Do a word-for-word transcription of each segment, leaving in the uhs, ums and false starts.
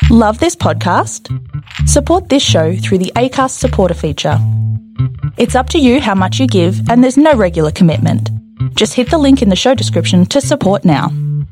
Love this podcast? Support this show through the Acast supporter feature. It's up to you how much you give, and there's no regular commitment. Just hit the link in the show description to support now.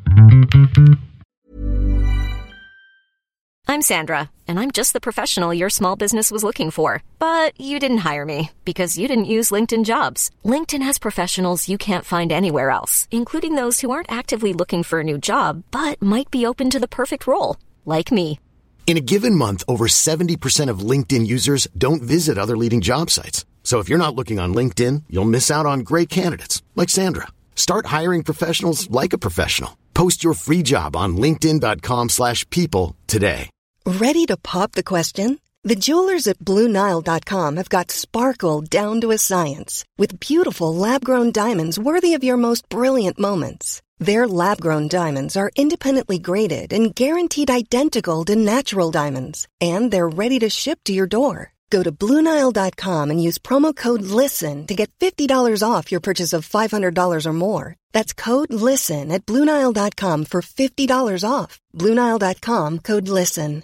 I'm Sandra, and I'm just the professional your small business was looking for. But you didn't hire me because you didn't use LinkedIn Jobs. LinkedIn has professionals you can't find anywhere else, including those who aren't actively looking for a new job, but might be open to the perfect role, like me. In a given month, over seventy percent of LinkedIn users don't visit other leading job sites. So if you're not looking on LinkedIn, you'll miss out on great candidates like Sandra. Start hiring professionals like a professional. Post your free job on linkedin.com slash people today. Ready to pop the question? The jewelers at Blue Nile dot com have got sparkle down to a science with beautiful lab-grown diamonds worthy of your most brilliant moments. Their lab-grown diamonds are independently graded and guaranteed identical to natural diamonds, and they're ready to ship to your door. Go to Blue Nile dot com and use promo code LISTEN to get fifty dollars off your purchase of five hundred dollars or more. That's code LISTEN at Blue Nile dot com for fifty dollars off. Blue Nile dot com, code LISTEN.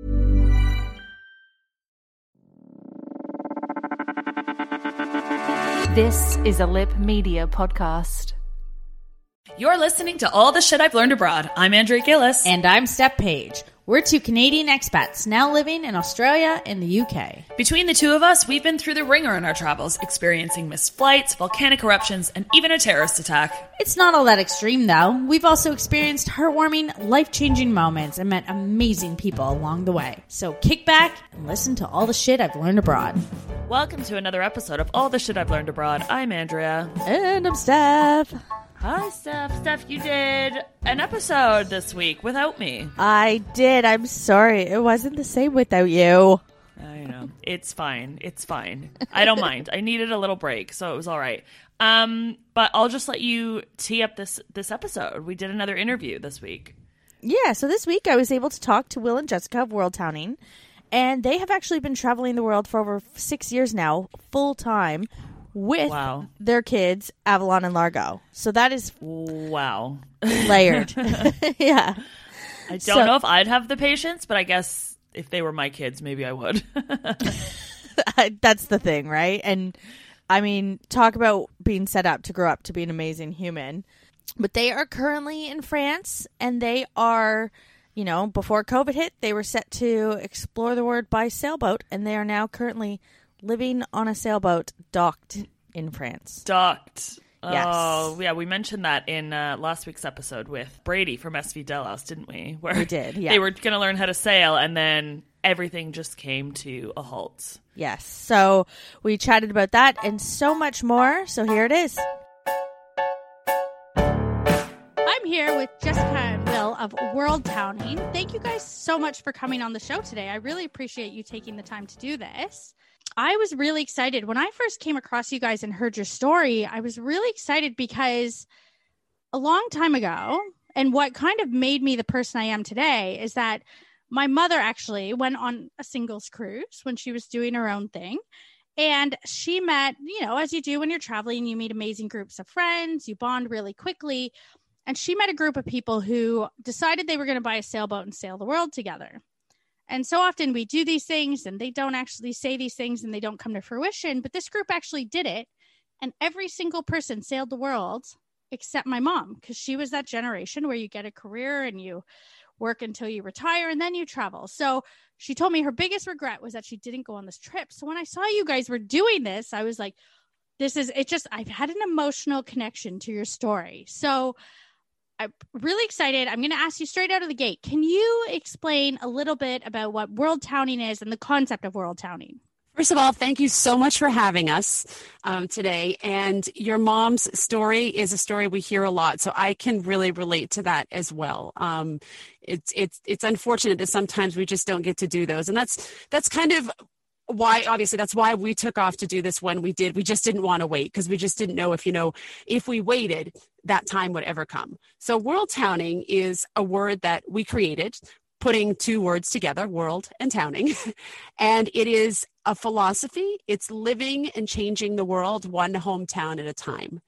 This is a Lip Media podcast. You're listening to All the Shit I've Learned Abroad. I'm Andrea Gillis. And I'm Steph Page. We're two Canadian expats now living in Australia and the U K. Between the two of us, we've been through the ringer in our travels, experiencing missed flights, volcanic eruptions, and even a terrorist attack. It's not all that extreme, though. We've also experienced heartwarming, life-changing moments and met amazing people along the way. So kick back and listen to all the shit I've learned abroad. Welcome to another episode of All the Shit I've Learned Abroad. I'm Andrea. And I'm Steph. Hi, Steph. Steph, you did an episode this week without me. I did. I'm sorry. It wasn't the same without you. I know. It's fine. It's fine. I don't mind. I needed a little break, so it was all right. Um, but I'll just let you tee up this, this episode. We did another interview this week. Yeah, so this week I was able to talk to Will and Jessica of World Towning, and they have actually been traveling the world for over six years now, full time, with wow. their kids, Avalon and Largo. So that is wow layered. Yeah. I don't so, know if I'd have the patience, but I guess if they were my kids, maybe I would. That's the thing, right? And I mean, talk about being set up to grow up to be an amazing human. But they are currently in France, and they are, you know, before COVID hit, they were set to explore the world by sailboat, and they are now currently living on a sailboat docked in France. Docked. Yes. Oh, yeah, we mentioned that in uh, last week's episode with Brady from S V Delos, didn't we? Where we did, yeah. They were going to learn how to sail, and then everything just came to a halt. Yes. So we chatted about that and so much more. So here it is. I'm here with Jessica and Will of World Towning. Thank you guys so much for coming on the show today. I really appreciate you taking the time to do this. I was really excited. When I first came across you guys and heard your story, I was really excited because a long time ago, and what kind of made me the person I am today, is that my mother actually went on a singles cruise when she was doing her own thing. And she met, you know, as you do when you're traveling, you meet amazing groups of friends, you bond really quickly. And she met a group of people who decided they were going to buy a sailboat and sail the world together. And so often we do these things and they don't actually say these things and they don't come to fruition. But this group actually did it. And every single person sailed the world except my mom, because she was that generation where you get a career and you work until you retire and then you travel. So she told me her biggest regret was that she didn't go on this trip. So when I saw you guys were doing this, I was like, this is it just I've had an emotional connection to your story. So I'm really excited. I'm going to ask you straight out of the gate. Can you explain a little bit about what World Towning is and the concept of World Towning? First of all, thank you so much for having us um, today. And your mom's story is a story we hear a lot, so I can really relate to that as well. Um, it's it's it's unfortunate that sometimes we just don't get to do those, and that's that's kind of why, obviously, that's why we took off to do this when we did. We just didn't want to wait because we just didn't know if, you know, if we waited, that time would ever come. So World Towning is a word that we created, putting two words together, world and towning. And it is a philosophy. It's living and changing the world one hometown at a time.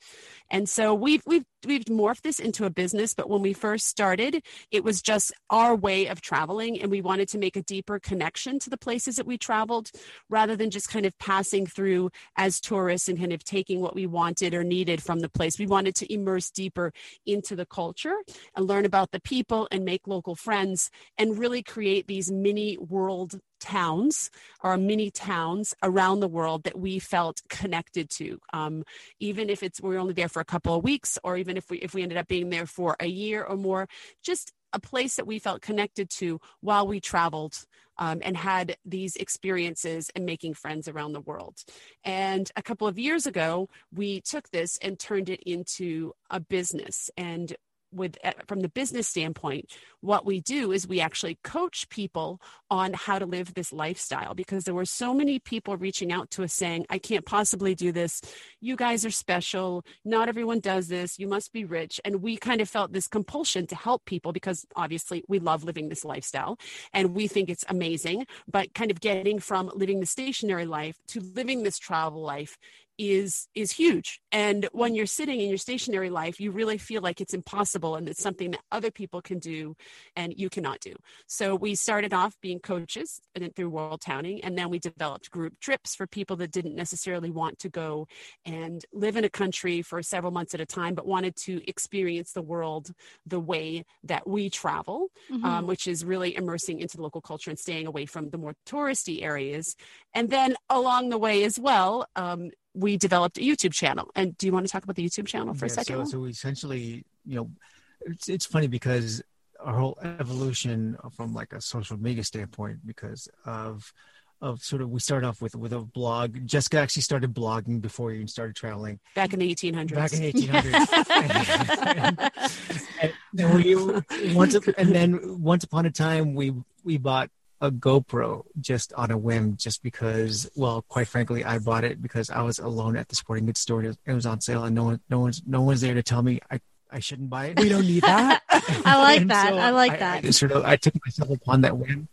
And so we've, we've, we've morphed this into a business, but when we first started, it was just our way of traveling. And we wanted to make a deeper connection to the places that we traveled rather than just kind of passing through as tourists and kind of taking what we wanted or needed from the place. We wanted to immerse deeper into the culture and learn about the people and make local friends and really create these mini world towns or mini towns around the world that we felt connected to. Um, even if it's we're only there for a couple of weeks, or even if we if we ended up being there for a year or more, just a place that we felt connected to while we traveled um, and had these experiences and making friends around the world. And a couple of years ago, we took this and turned it into a business. And with from the business standpoint, what we do is we actually coach people on how to live this lifestyle, because there were so many people reaching out to us saying, I can't possibly do this. You guys are special. Not everyone does this. You must be rich. And we kind of felt this compulsion to help people because obviously we love living this lifestyle and we think it's amazing, but kind of getting from living the stationary life to living this travel life is is huge. And when you're sitting in your stationary life, you really feel like it's impossible and it's something that other people can do and you cannot do. So we started off being coaches and then through World Towning, and then we developed group trips for people that didn't necessarily want to go and live in a country for several months at a time, but wanted to experience the world the way that we travel, mm-hmm. um, which is really immersing into the local culture and staying away from the more touristy areas. And then along the way as well, um, we developed a YouTube channel. And do you want to talk about the YouTube channel for yeah, a second? So, so we essentially, you know, it's, it's funny because our whole evolution from like a social media standpoint, because of, of sort of, we started off with, with a blog. Jessica actually started blogging before you even started traveling. Back in the eighteen hundreds. Back in the eighteen hundreds. and, and, and, we, once, and then once upon a time, we, we bought a GoPro just on a whim, just because, well, quite frankly, I bought it because I was alone at the sporting goods store. It was on sale and no one, no one's, no one's there to tell me I, I shouldn't buy it. We don't need that. I like that. So I like that. I, I sort of, I took myself upon that whim.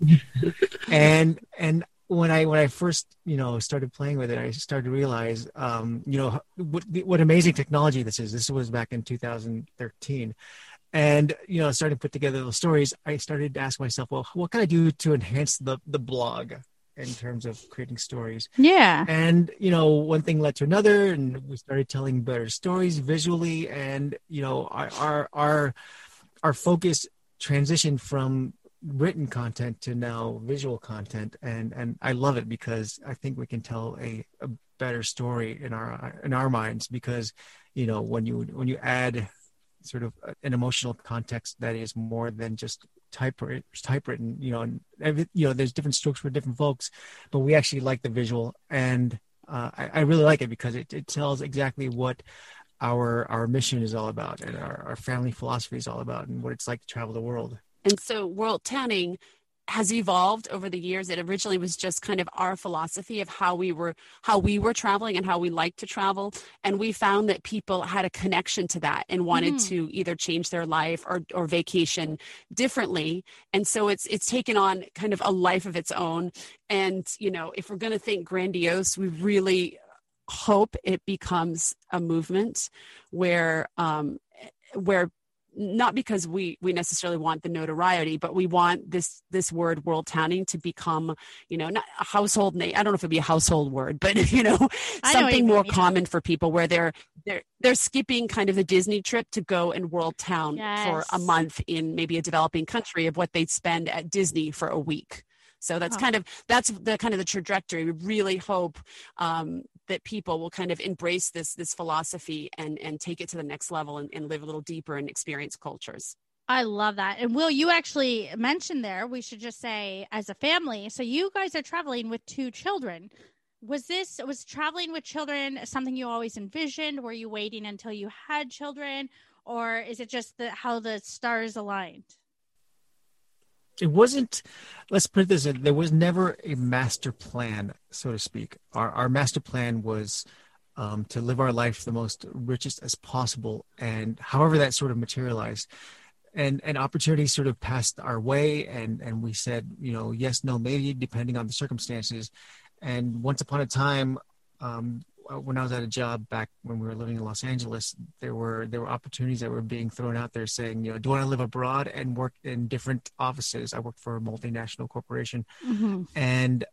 and, and when I, when I first, you know, started playing with it, I started to realize, um, you know, what, what amazing technology this is. This was back in two thousand thirteen. And, you know, starting to put together those stories, I started to ask myself, well, what can I do to enhance the, the blog in terms of creating stories? Yeah. And, you know, one thing led to another, and we started telling better stories visually. And, you know, our, our, our, our focus transitioned from written content to now visual content. And, and I love it because I think we can tell a, a better story in our, in our minds, because, you know, when you, when you add sort of an emotional context that is more than just typewritten, typewritten, you know, and every, you know, there's different strokes for different folks, but we actually like the visual, and uh, I, I really like it because it, it tells exactly what our our mission is all about, and our, our family philosophy is all about, and what it's like to travel the world. And so World Towning has evolved over the years. It originally was just kind of our philosophy of how we were, how we were traveling and how we like to travel. And we found that people had a connection to that and wanted mm. to either change their life or, or vacation differently. And so it's, it's taken on kind of a life of its own. And, you know, if we're going to think grandiose, we really hope it becomes a movement where, um, where, not because we, we necessarily want the notoriety, but we want this, this word World Towning to become, you know, not a household name. I don't know if it'd be a household word, but you know, something know more mean, common yeah. for people where they're, they're, they're skipping kind of the Disney trip to go and World Town yes. for a month in maybe a developing country of what they'd spend at Disney for a week. So that's oh. kind of, that's the kind of the trajectory. We really hope um, that people will kind of embrace this, this philosophy and, and take it to the next level and, and live a little deeper and experience cultures. I love that. And Will, you actually mentioned there, we should just say as a family. So you guys are traveling with two children. Was this, was traveling with children something you always envisioned? Were you waiting until you had children, or is it just the, how the stars aligned? It wasn't, let's put it this way, there was never a master plan, so to speak. Our our master plan was um, to live our life the most richest as possible. And however that sort of materialized, and, and opportunities sort of passed our way. And, and we said, you know, yes, no, maybe, depending on the circumstances. And once upon a time, um, when I was at a job back when we were living in Los Angeles, there were there were opportunities that were being thrown out there saying, you know, do you want to live abroad and work in different offices? I worked for a multinational corporation, Mm-hmm. and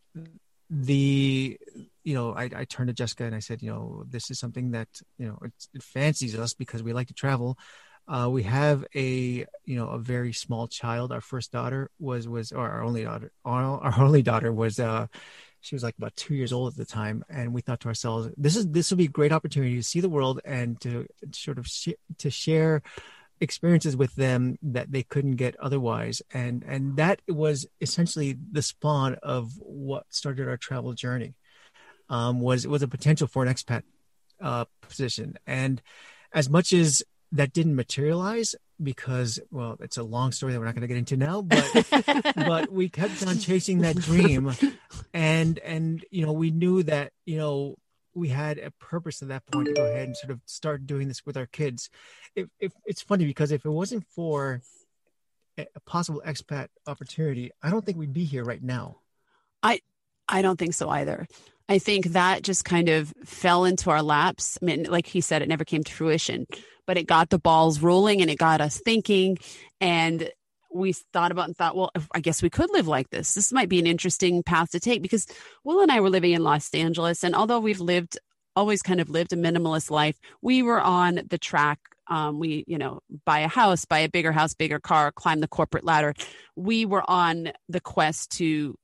the you know I, I turned to Jessica and I said, you know, this is something that, you know, it, it fancies us because we like to travel. Uh, we have a you know a very small child. Our first daughter was was or our only daughter our, our only daughter was uh she was like about two years old at the time, and we thought to ourselves, this is this will be a great opportunity to see the world and to sort of sh- to share experiences with them that they couldn't get otherwise. And and that was essentially the spawn of what started our travel journey. Um, was was a potential for an expat uh, position, and as much as that didn't materialize because, well, it's a long story that we're not going to get into now, but but we kept on chasing that dream, and and you know we knew that you know we had a purpose at that point to go ahead and sort of start doing this with our kids. If, if it's funny because if it wasn't for a possible expat opportunity, I don't think we'd be here right now. I I don't think so either. I think that just kind of fell into our laps. I mean, like he said, it never came to fruition, but it got the balls rolling and it got us thinking. And we thought about and thought, well, I guess we could live like this. This might be an interesting path to take, because Will and I were living in Los Angeles. And although we've lived, always kind of lived a minimalist life, we were on the track. Um, we, you know, buy a house, buy a bigger house, bigger car, climb the corporate ladder. We were on the quest to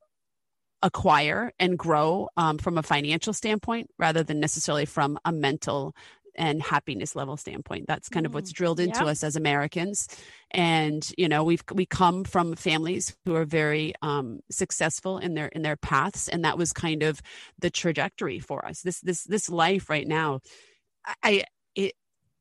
acquire and grow um, from a financial standpoint rather than necessarily from a mental and happiness level standpoint. That's kind of what's drilled into Yep. us as Americans. And, you know, we've, we come from families who are very um, successful in their, in their paths. And that was kind of the trajectory for us. This, this, this life right now, I, it,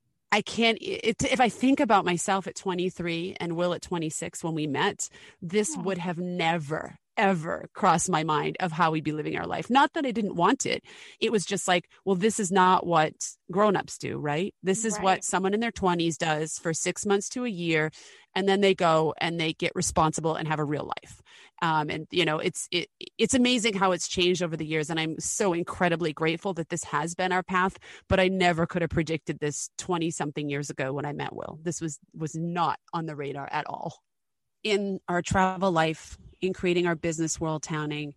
I can't, it, if I think about myself at twenty-three and Will at twenty-six, when we met, this Oh. would have never, ever crossed my mind of how we'd be living our life. Not that I didn't want it. It was just like, well, this is not what grownups do, right? This is Right. what someone in their twenties does for six months to a year. And then they go and they get responsible and have a real life. Um, and, you know, it's, it, it's amazing how it's changed over the years. And I'm so incredibly grateful that this has been our path, but I never could have predicted this twenty something years ago when I met Will. This was, was not on the radar at all. In our travel life, in creating our business, World Towning,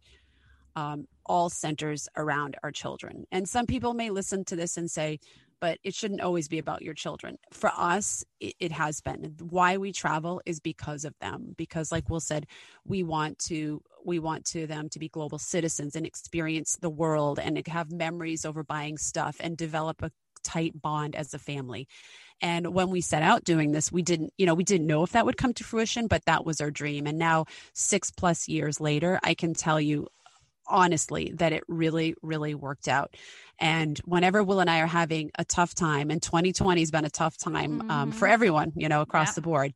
um, all centers around our children. And some people may listen to this and say, but it shouldn't always be about your children. For us, it, it has been. Why we travel is because of them. Because like Will said, we want to we want to them to be global citizens and experience the world and have memories over buying stuff and develop a tight bond as a family. And when we set out doing this, we didn't, you know, we didn't know if that would come to fruition, but that was our dream. And now six plus years later, I can tell you honestly that it really, really worked out. And whenever Will and I are having a tough time, and twenty twenty has been a tough time um, Mhm. for everyone, you know, across Yep. the board,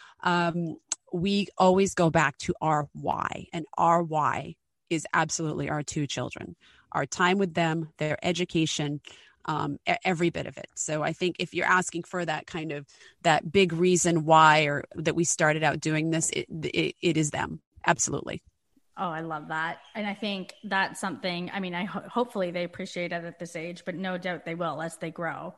um, we always go back to our why. And our why is absolutely our two children, our time with them, their education, um, e- every bit of it. So I think if you're asking for that kind of that big reason why, or that we started out doing this, it, it, it is them. Absolutely. Oh, I love that. And I think that's something, I mean, I ho- hopefully they appreciate it at this age, but no doubt they will as they grow.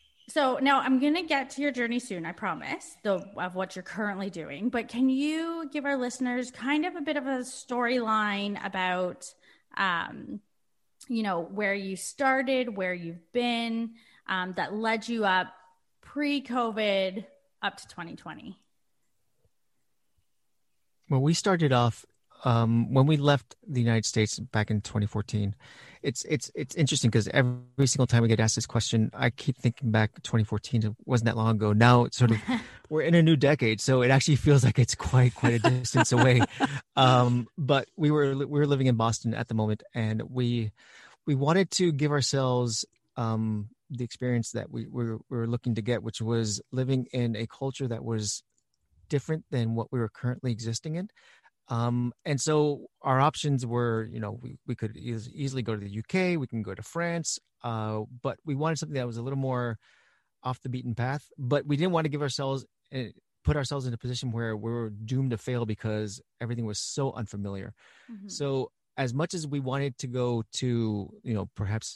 So now I'm going to get to your journey soon, I promise, though, of what you're currently doing. But can you give our listeners kind of a bit of a storyline about, um, you know, where you started, where you've been, um, that led you up pre-COVID up to twenty twenty? Well, we started off um, when we left the United States back in twenty fourteen. It's it's it's interesting because every single time we get asked this question, I keep thinking back to twenty fourteen. It wasn't that long ago. Now it's sort of we're in a new decade, so it actually feels like it's quite quite a distance away. Um, but we were we were living in Boston at the moment, and we we wanted to give ourselves um, the experience that we were, we were looking to get, which was living in a culture that was different than what we were currently existing in. Um, and so our options were, you know, we, we could e- easily go to the U K, we can go to France, uh, but we wanted something that was a little more off the beaten path, but we didn't want to give ourselves, uh, put ourselves in a position where we were doomed to fail because everything was so unfamiliar. Mhm. So as much as we wanted to go to, you know, perhaps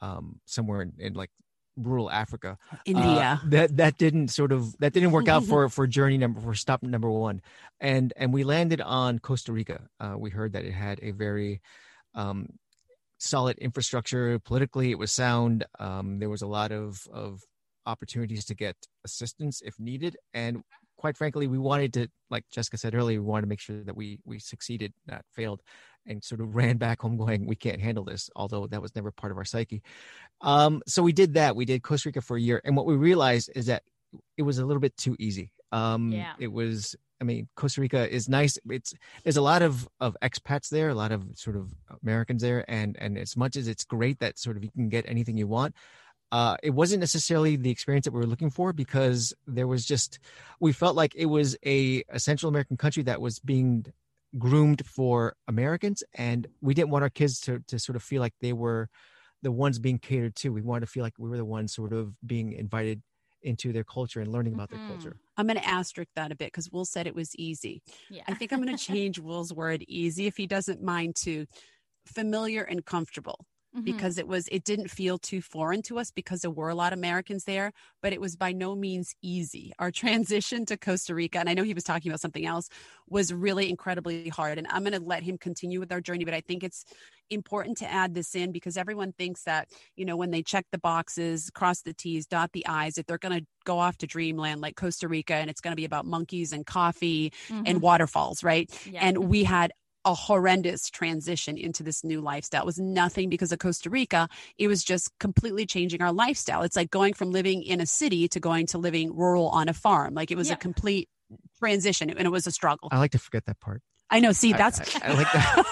um, somewhere in, in like rural Africa, India. Uh, that that didn't sort of that didn't work out for for journey number for stop number one, and and we landed on Costa Rica. Uh, we heard that it had a very um, solid infrastructure. Politically, it was sound. Um, there was a lot of of opportunities to get assistance if needed, and quite frankly, we wanted to, like Jessica said earlier, we wanted to make sure that we we succeeded, not failed, and sort of ran back home going, we can't handle this, although that was never part of our psyche. Um, so we did that. We did Costa Rica for a year. And what we realized is that it was a little bit too easy. Um, Yeah. It was, I mean, Costa Rica is nice. It's There's a lot of, of expats there, a lot of sort of Americans there. And, and as much as it's great that sort of you can get anything you want, Uh, it wasn't necessarily the experience that we were looking for, because there was just, we felt like it was a, a Central American country that was being groomed for Americans. And we didn't want our kids to, to sort of feel like they were the ones being catered to. We wanted to feel like we were the ones sort of being invited into their culture and learning about Mm-hmm. their culture. I'm going to asterisk that a bit because Will said it was easy. Yeah. I think I'm going to change Will's word easy, if he doesn't mind, to familiar and comfortable. Mhm. Because it was, it didn't feel too foreign to us because there were a lot of Americans there, but it was by no means easy. Our transition to Costa Rica, and I know he was talking about something else, was really incredibly hard. And I'm going to let him continue with our journey, but I think it's important to add this in because everyone thinks that, you know, when they check the boxes, cross the T's, dot the I's, that they're going to go off to dreamland like Costa Rica and it's going to be about monkeys and coffee Mhm. and waterfalls, right? Yeah. And we had a horrendous transition into this new lifestyle. It was nothing because of Costa Rica. It was just completely changing our lifestyle. It's like going from living in a city to going to living rural on a farm. Like it was Yeah. a complete transition and it was a struggle. I like to forget that part. I know. See, I- that's, I- I like that.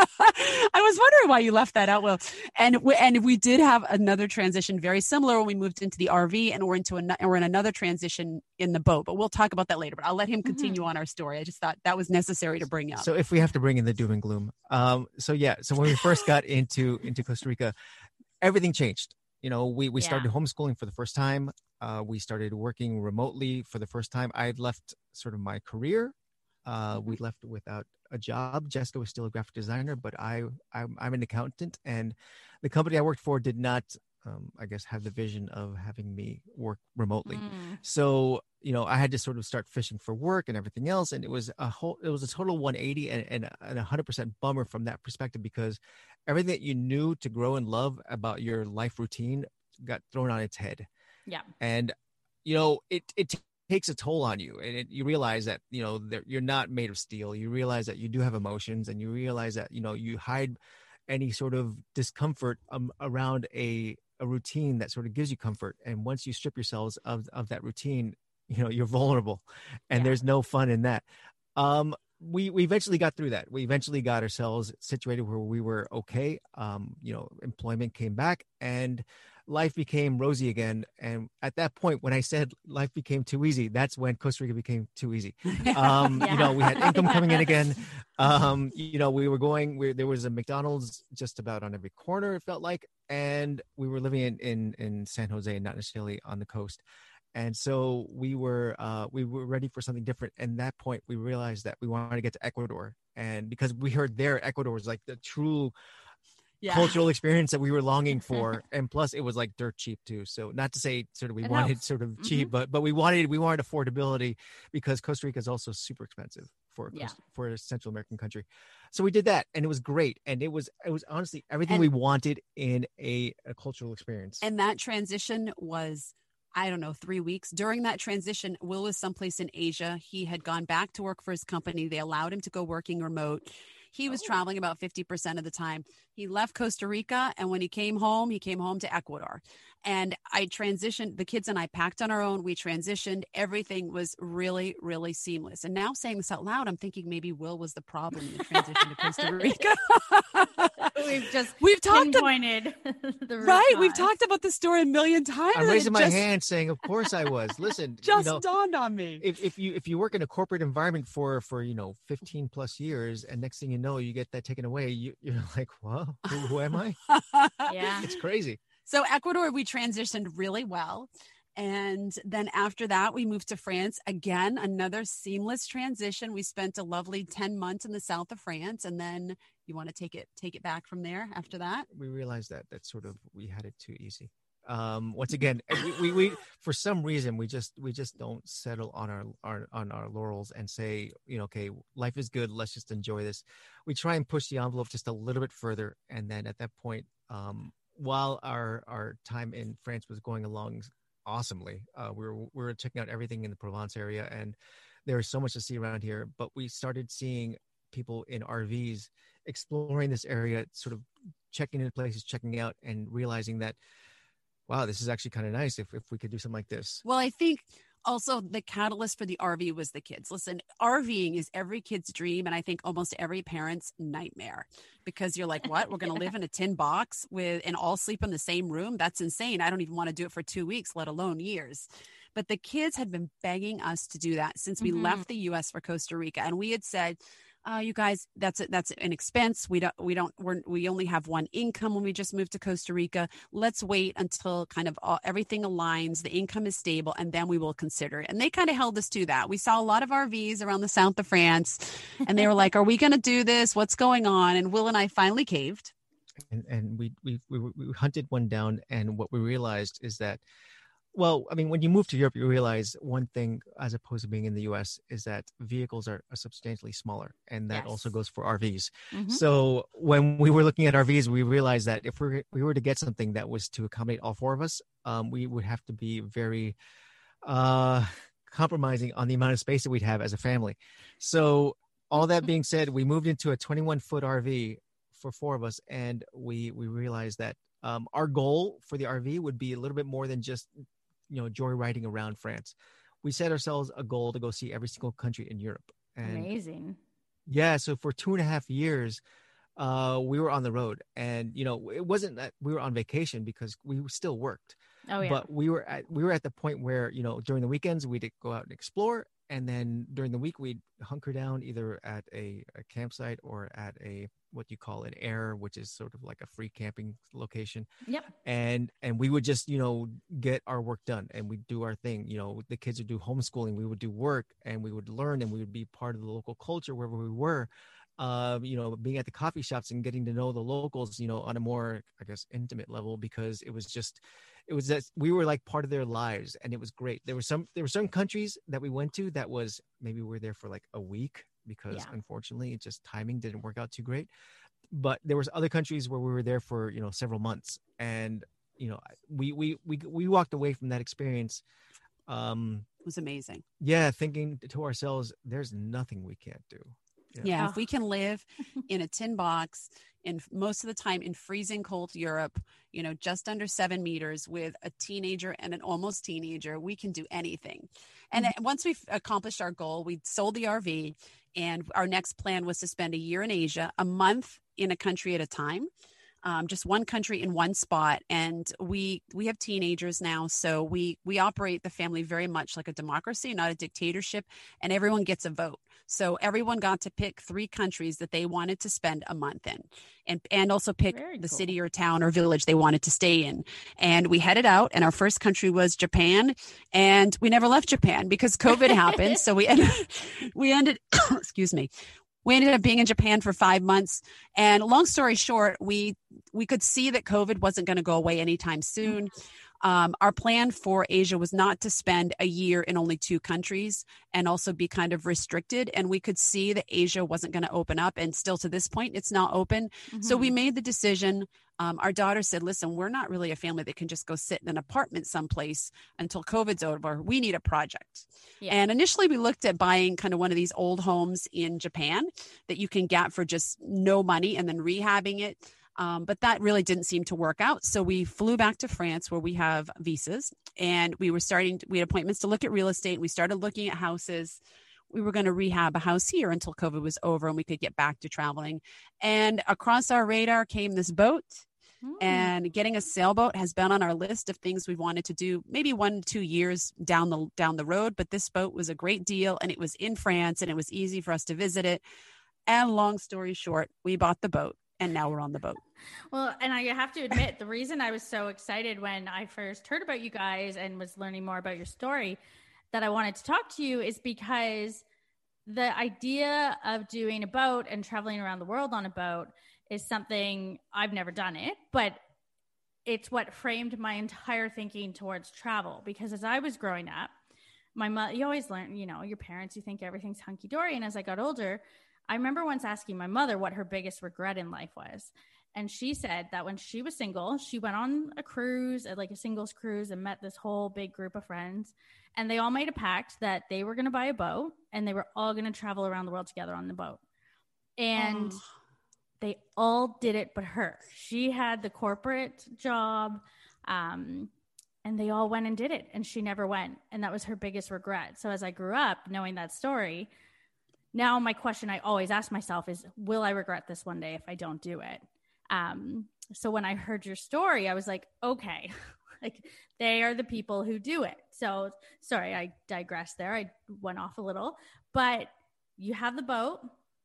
I was wondering why you left that out, Will. And we, and we did have another transition very similar when we moved into the R V, and we're into a, and we're in another transition in the boat. But we'll talk about that later. But I'll let him continue on our story. I just thought that was necessary to bring up. So if we have to bring in the doom and gloom, um, so yeah, so when we first got into into Costa Rica, everything changed. You know, we we Yeah. started homeschooling for the first time. Uh, we started working remotely for the first time. I had left sort of my career. Uh, we left without a job. Jessica was still a graphic designer, but I I'm, I'm an accountant, and the company I worked for did not, um, I guess, have the vision of having me work remotely. Mm. So, you know, I had to sort of start fishing for work and everything else. And it was a whole, it was a total one eighty and, and, and a hundred percent bummer from that perspective, because everything that you knew to grow and love about your life routine got thrown on its head. Yeah. And, you know, it, it t- takes a toll on you, and it, you realize that, you know, that you're not made of steel. You realize that you do have emotions, and you realize that, you know, you hide any sort of discomfort um, around a, a routine that sort of gives you comfort. And once you strip yourselves of, of that routine, you know, you're vulnerable, and Yeah. there's no fun in that. Um, we, we eventually got through that. We eventually got ourselves situated where we were okay. Um, you know, employment came back and life became rosy again. And at that point, when I said life became too easy, that's when Costa Rica became too easy. Um, Yeah. You know, we had income coming in again. Um, you know, we were going, we, there was a McDonald's just about on every corner, it felt like. And we were living in, in, in San Jose, not necessarily on the coast. And so we were uh, we were ready for something different. And at that point, we realized that we wanted to get to Ecuador. And because we heard there, Ecuador was like the true Yeah. cultural experience that we were longing for. And plus, it was like dirt cheap too. So not to say sort of we It wanted helps. sort of Mhm. cheap, but but we wanted we wanted affordability, because Costa Rica is also super expensive for Yeah. Costa- for a Central American country. So we did that, and it was great. And it was it was honestly everything And- we wanted in a, a cultural experience. And that transition was, I don't know, three weeks. During that transition, Will was someplace in Asia. He had gone back to work for his company. They allowed him to go working remote. He was traveling about fifty percent of the time. He left Costa Rica, and when he came home, he came home to Ecuador. And I transitioned, the kids and I packed on our own. We transitioned. Everything was really, really seamless. And now saying this out loud, I'm thinking maybe Will was the problem in the transition to Costa Rica. We've just We've talked ab- pinpointed the root right. We've cause. talked about this story a million times. I'm and raising it my just, hand saying, of course I was. Listen, just you know, dawned on me. if, if you if you work in a corporate environment for for you know fifteen plus years, and next thing you know you get that taken away, you, you're like, well, who, who am I? Yeah. It's crazy. So Ecuador, we transitioned really well. And then after that, we moved to France. Again, another seamless transition. We spent a lovely ten months in the south of France. And then you want to take it, take it back from there after that? We realized that that sort of, we had it too easy. Um, once again, we, we, we, for some reason, we just, we just don't settle on our, our, on our laurels and say, you know, okay, life is good. Let's just enjoy this. We try and push the envelope just a little bit further. And then at that point, um, while our, our time in France was going along awesomely, uh, we were, we were checking out everything in the Provence area, and there was so much to see around here, but we started seeing people in R Vs exploring this area, sort of checking into places, checking out, and realizing that, wow, this is actually kind of nice if, if we could do something like this. Well, I think also the catalyst for the R V was the kids. Listen, RVing is every kid's dream, and I think almost every parent's nightmare, because you're like, what? We're going to live in a tin box with and all sleep in the same room? That's insane. I don't even want to do it for two weeks, let alone years. But the kids had been begging us to do that since we mm-hmm. left the U S for Costa Rica. And we had said, Uh, you guys, that's a, that's an expense. We don't, we don't, we're, we only have one income when we just moved to Costa Rica. Let's wait until kind of all, everything aligns, the income is stable, and then we will consider it. And they kind of held us to that. We saw a lot of R Vs around the south of France, and they were like, are we going to do this? What's going on? And Will and I finally caved. And, and we, we, we, we hunted one down. And what we realized is that, well, I mean, when you move to Europe, you realize one thing, as opposed to being in the U S, is that vehicles are, are substantially smaller. And that yes. also goes for R Vs. Mm-hmm. So when we were looking at R Vs, we realized that if we we were to get something that was to accommodate all four of us, um, we would have to be very uh, compromising on the amount of space that we'd have as a family. So all that being said, we moved into a twenty-one foot R V for four of us. And we, we realized that um, our goal for the R V would be a little bit more than just, you know, joyriding around France. We set ourselves a goal to go see every single country in Europe. And amazing. Yeah. So for two and a half years, uh, we were on the road, and, you know, it wasn't that we were on vacation because we still worked. Oh, yeah. But we were at, we were at the point where, you know, during the weekends we'd go out and explore. And then during the week, we'd hunker down either at a, a campsite or at a, what you call an air, which is sort of like a free camping location. Yep. And, and we would just, you know, get our work done, and we'd do our thing. You know, the kids would do homeschooling, we would do work, and we would learn, and we would be part of the local culture wherever we were. Uh, you know, being at the coffee shops and getting to know the locals, you know, on a more, I guess, intimate level, because it was just, it was that we were like part of their lives, and it was great. There were some, there were some countries that we went to that was, maybe we were there for like a week because yeah. unfortunately it just timing didn't work out too great. But there was other countries where we were there for, you know, several months, and, you know, we, we, we, we walked away from that experience. Um, it was amazing. Yeah. Thinking to ourselves, there's nothing we can't do. Yeah. yeah, if we can live in a tin box, in most of the time in freezing cold Europe, you know, just under seven meters with a teenager and an almost teenager, we can do anything. And mm-hmm. once we've accomplished our goal, we sold the R V, and our next plan was to spend a year in Asia, a month in a country at a time. Um, just one country in one spot. And we we have teenagers now, so we we operate the family very much like a democracy, not a dictatorship, and everyone gets a vote. So everyone got to pick three countries that they wanted to spend a month in, and and also pick very the cool. city or town or village they wanted to stay in. And we headed out, and our first country was Japan, and we never left Japan because COVID happened. So we ended, we ended excuse me. We ended up being in Japan for five months. And long story short, we we could see that COVID wasn't going to go away anytime soon. Um, our plan for Asia was not to spend a year in only two countries and also be kind of restricted. And we could see that Asia wasn't going to open up. And still to this point, it's not open. Mm-hmm. So we made the decision. Um, our daughter said, listen, we're not really a family that can just go sit in an apartment someplace until COVID's over. We need a project. Yeah. And initially we looked at buying kind of one of these old homes in Japan that you can get for just no money and then rehabbing it. Um, but that really didn't seem to work out. So we flew back to France, where we have visas, and we were starting, to, we had appointments to look at real estate. We started looking at houses. We were going to rehab a house here until COVID was over and we could get back to traveling. And across our radar came this boat. Mm. And getting a sailboat has been on our list of things we wanted to do maybe one, two years down the down the road. But this boat was a great deal, and it was in France, and it was easy for us to visit it. And long story short, we bought the boat. and now we're on the boat. Well, and I have to admit, the reason I was so excited when I first heard about you guys and was learning more about your story that I wanted to talk to you is because the idea of doing a boat and traveling around the world on a boat is something I've never done it, but it's what framed my entire thinking towards travel. Because as I was growing up, my mother, you always learn, you know, your parents, you think everything's hunky dory. And as I got older, I remember once asking my mother what her biggest regret in life was. And she said that when she was single, she went on a cruise, like a singles cruise, and met this whole big group of friends. And they all made a pact that they were going to buy a boat and they were all going to travel around the world together on the boat. And oh. they all did it but her. She had the corporate job, um, and they all went and did it. And she never went. And that was her biggest regret. So as I grew up knowing that story, now my question I always ask myself is, will I regret this one day if I don't do it? Um, so when I heard your story, I was like, okay, like they are the people who do it. So sorry, I digressed there. I went off a little, but you have the boat.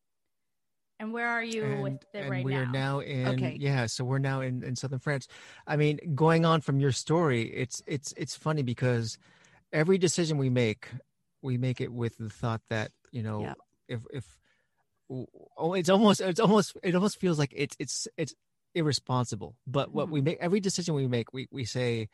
And where are you and, with it and right we now? are now in, okay. yeah, so we're now in, in southern France. I mean, going on from your story, it's, it's, it's funny because every decision we make, we make it with the thought that, you know, yeah. if, if, oh, it's almost, it's almost, it almost feels like it's, it's, it's irresponsible. But what mm-hmm. we make, every decision we make, we, we say,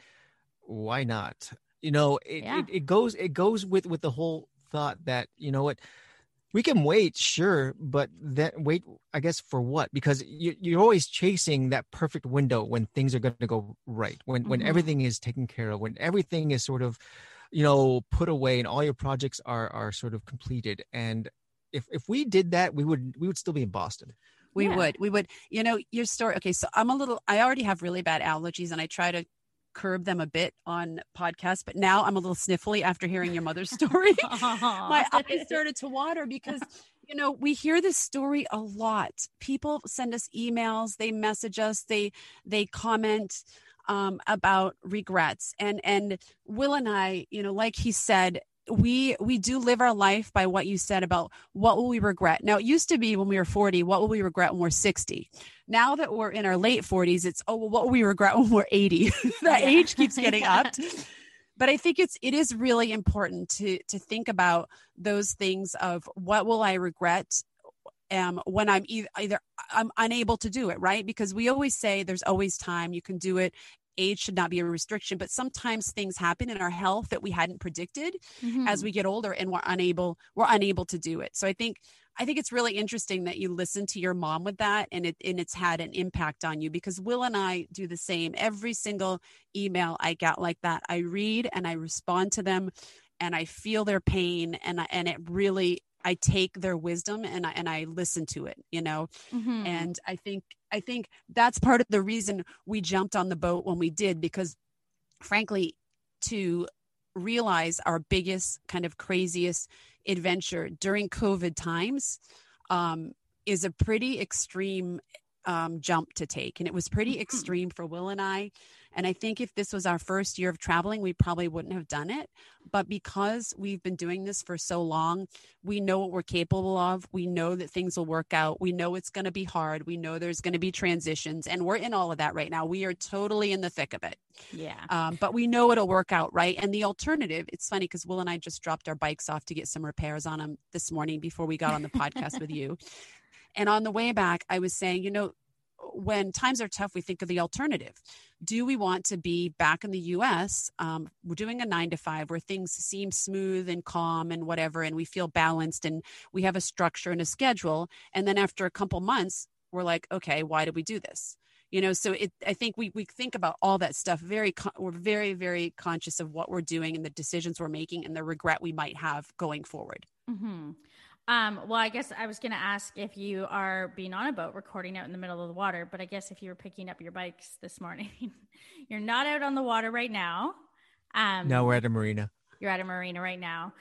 why not? You know, it, yeah. it, it goes, it goes with, with the whole thought that, you know what, we can wait, sure, but then wait, I guess, for what? Because you, you're always chasing that perfect window when things are going to go right, when, mm-hmm. when everything is taken care of, when everything is sort of, you know, put away and all your projects are, are sort of completed. And if, if we did that, we would, we would still be in Boston. We yeah. would, we would, you know, your story. Okay. So I'm a little, I already have really bad allergies and I try to curb them a bit on podcasts, but now I'm a little sniffly after hearing your mother's story. My eyes started to water because, you know, we hear this story a lot. People send us emails, they message us, they, they comment um, about regrets. And, and Will and I, you know, like he said, we, we do live our life by what you said about what will we regret. Now, it used to be when we were forty, what will we regret when we're sixty? Now that we're in our late forties, it's, oh, well, what will we regret when we're eighty? That yeah. age keeps getting yeah. upped. But I think it's, it is really important to, to think about those things of what will I regret um, when I'm either, either I'm unable to do it, right? Because we always say there's always time, you can do it. Age should not be a restriction, but sometimes things happen in our health that we hadn't predicted mm-hmm. as we get older and we're unable, we're unable to do it. So I think, I think it's really interesting that you listen to your mom with that and it, and it's had an impact on you because Will and I do the same. Every single email I get like that, I read and I respond to them and I feel their pain and, and it really, I take their wisdom and I, and I listen to it, you know, mm-hmm. and I think, I think that's part of the reason we jumped on the boat when we did, because frankly, to realize our biggest kind of craziest adventure during COVID times um, is a pretty extreme um, jump to take. And it was pretty extreme for Will and I. And I think if this was our first year of traveling, we probably wouldn't have done it. But because we've been doing this for so long, we know what we're capable of. We know that things will work out. We know it's going to be hard. We know there's going to be transitions. And we're in all of that right now. We are totally in the thick of it. Yeah. Um, but we know it'll work out, right? And the alternative, it's funny because Will and I just dropped our bikes off to get some repairs on them this morning before we got on the podcast with you. And on the way back, I was saying, you know, when times are tough, we think of the alternative. Do we want to be back in the U S? Um, we're doing a nine to five where things seem smooth and calm and whatever, and we feel balanced and we have a structure and a schedule. And then after a couple months, we're like, okay, why did we do this? You know, so it, I think we, we think about all that stuff. Very, we're very, very conscious of what we're doing and the decisions we're making and the regret we might have going forward. Mm-hmm. Um, well, I guess I was going to ask if you are being on a boat recording out in the middle of the water, but I guess if you were picking up your bikes this morning, you're not out on the water right now. Um, no, we're at a marina. You're at a marina right now.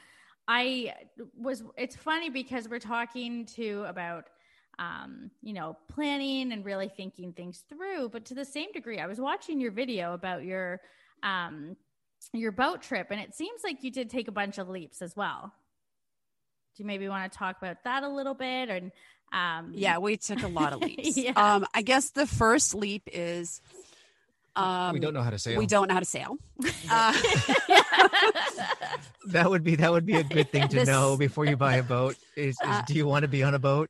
I was, it's funny because we're talking to about, um, you know, planning and really thinking things through, but to the same degree, I was watching your video about your, um, your boat trip, and it seems like you did take a bunch of leaps as well. Do you maybe want to talk about that a little bit? And Um, Yeah, we took a lot of leaps. Yeah. Um, I guess the first leap is um, we don't know how to sail. We don't know how to sail. Uh, that would be that would be a good thing to This- know before you buy a boat. Is, is Uh, do you want to be on a boat?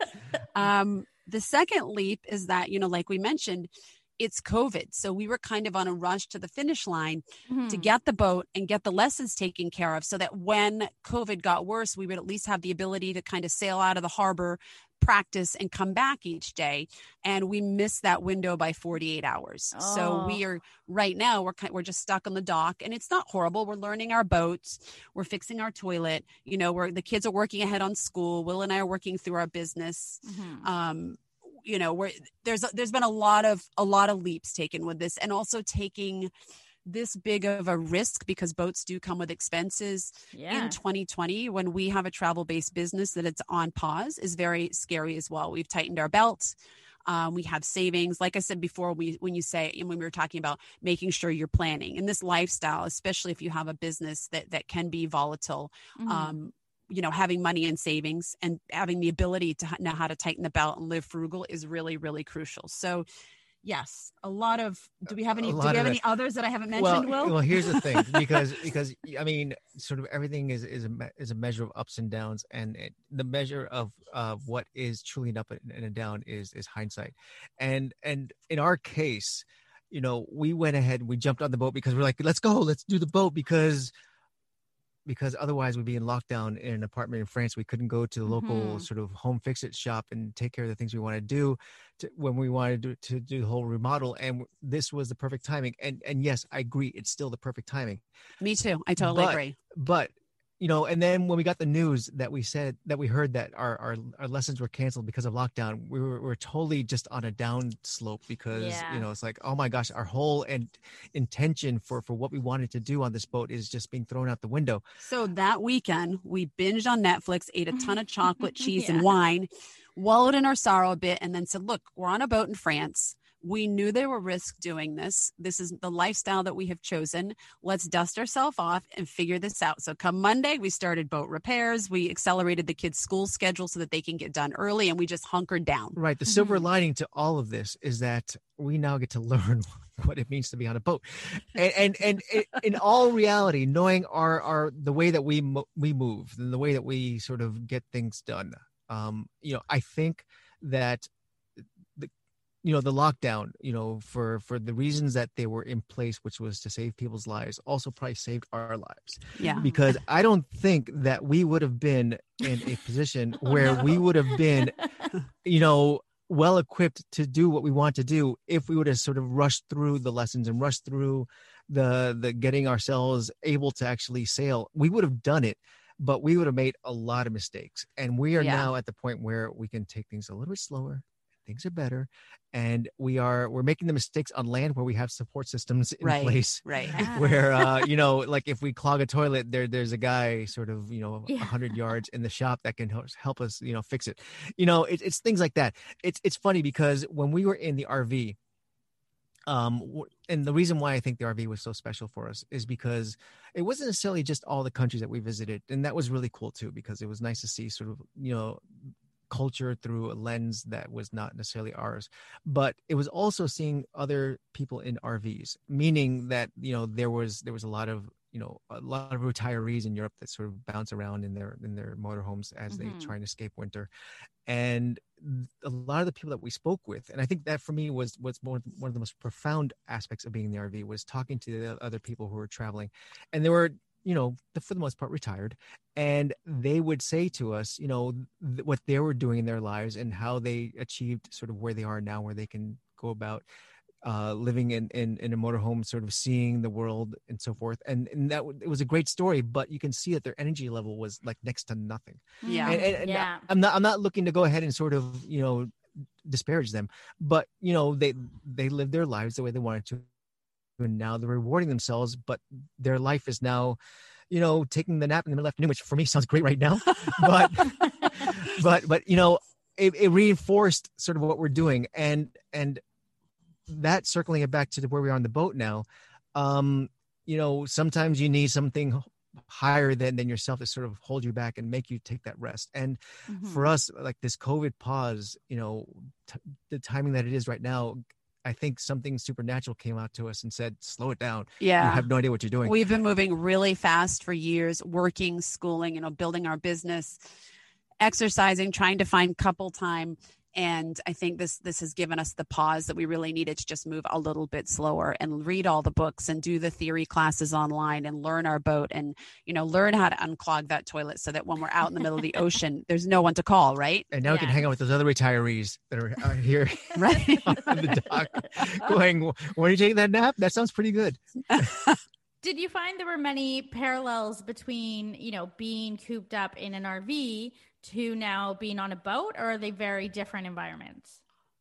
Um, the second leap is that, you know, like we mentioned, it's COVID. So we were kind of on a rush to the finish line Mhm. to get the boat and get the lessons taken care of so that when COVID got worse, we would at least have the ability to kind of sail out of the harbor, practice, and come back each day. And we missed that window by forty-eight hours. So we Oh. are right now, we're kind, we're just stuck on the dock, and it's not horrible. We're learning our boats. We're fixing our toilet. You know, we're, the kids are working ahead on school. Will and I are working through our business. Mhm. Um, you know, where there's, there's been a lot of, a lot of leaps taken with this, and also taking this big of a risk because boats do come with expenses Yeah. in twenty twenty when we have a travel-based business that it's on pause is very scary as well. We've tightened our belts. Um, we have savings. Like I said before, we, when you say, and when we were talking about making sure you're planning in this lifestyle, especially if you have a business that, that can be volatile, Mhm. um, you know, having money and savings and having the ability to know how to tighten the belt and live frugal is really, really crucial. So yes, a lot of, do we have any, A do we lot have of any it. others that I haven't mentioned, well, Will? well, here's the thing, because because I mean, sort of everything is is a me- is a measure of ups and downs, and it, the measure of of what is truly an up and a down is is hindsight, and and in our case, you know, we went ahead and we jumped on the boat because we're like, let's go, let's do the boat because. Because otherwise we'd be in lockdown in an apartment in France. We couldn't go to the local Mhm. sort of home fix-it shop and take care of the things we want to do to, when we wanted to, to do the whole remodel. And this was the perfect timing. And and yes, I agree, it's still the perfect timing. Me too. I totally But- agree. But you know, and then when we got the news that we said that we heard that our our, our lessons were canceled because of lockdown, we were, we were totally just on a down slope because Yeah. you know, it's like, oh my gosh, our whole and intention for for what we wanted to do on this boat is just being thrown out the window. So that weekend, we binged on Netflix, ate a ton of chocolate, cheese, Yeah. and wine, wallowed in our sorrow a bit, and then said, look, we're on a boat in France. We knew there were risks doing this. This is the lifestyle that we have chosen. Let's dust ourselves off and figure this out. So come Monday, we started boat repairs. We accelerated the kids' school schedule so that they can get done early, and we just hunkered down. Right. The silver Mhm. lining to all of this is that we now get to learn what it means to be on a boat, and and and i- in all reality, knowing our our the way that we mo- we move and the way that we sort of get things done. Um, you know, I think that the you know the lockdown, you know, for for the reasons that they were in place, which was to save people's lives, also probably saved our lives. Yeah. Because I don't think that we would have been in a position where we would have been, you know, well equipped to do what we want to do if we would have sort of rushed through the lessons and rushed through the the getting ourselves able to actually sail. We would have done it, but we would have made a lot of mistakes. And we are Yeah. now at the point where we can take things a little bit slower. Things are better, and we are we're making the mistakes on land where we have support systems in Right. place Right. Yeah. where uh you know, like if we clog a toilet, there there's a guy sort of, you know, a Yeah. hundred yards in the shop that can help help us, you know, fix it. You know, it, it's things like that. It's it's funny because when we were in the R V, um w- and the reason why I think the R V was so special for us is because it wasn't necessarily just all the countries that we visited, and that was really cool too, because it was nice to see sort of, you know, culture through a lens that was not necessarily ours. But it was also seeing other people in R Vs, meaning that, you know, there was there was a lot of, you know, a lot of retirees in Europe that sort of bounce around in their in their motorhomes as Mhm. they try and escape winter. And a lot of the people that we spoke with, and I think that for me was was one one of the most profound aspects of being in the R V, was talking to the other people who were traveling, and they were, you know, for the most part retired, and they would say to us, you know, th- what they were doing in their lives and how they achieved sort of where they are now, where they can go about uh, living in, in, in a motorhome, sort of seeing the world and so forth. And, and that w- it was a great story, but you can see that their energy level was like next to nothing. Yeah. And, and, and Yeah. I'm not, I'm not looking to go ahead and sort of, you know, disparage them, but you know, they, they lived their lives the way they wanted to. And now they're rewarding themselves, but their life is now, you know, taking the nap in the middle of the afternoon, which for me sounds great right now. But, but, but, you know, it, it reinforced sort of what we're doing. And, and that, circling it back to where we are on the boat now, um, you know, sometimes you need something higher than, than yourself to sort of hold you back and make you take that rest. And Mm-hmm. for us, like this COVID pause, you know, t- the timing that it is right now, I think something supernatural came out to us and said, slow it down. Yeah. You have no idea what you're doing. We've been moving really fast for years, working, schooling, you know, building our business, exercising, trying to find couple time. And I think this this has given us the pause that we really needed to just move a little bit slower and read all the books and do the theory classes online and learn our boat and, you know, learn how to unclog that toilet so that when we're out in the middle of the ocean, there's no one to call, right? And now we can Yeah. hang out with those other retirees that are out here Right. on the dock going, when are you taking that nap? That sounds pretty good. Did you find there were many parallels between, you know, being cooped up in an R V to now being on a boat, or are they very different environments?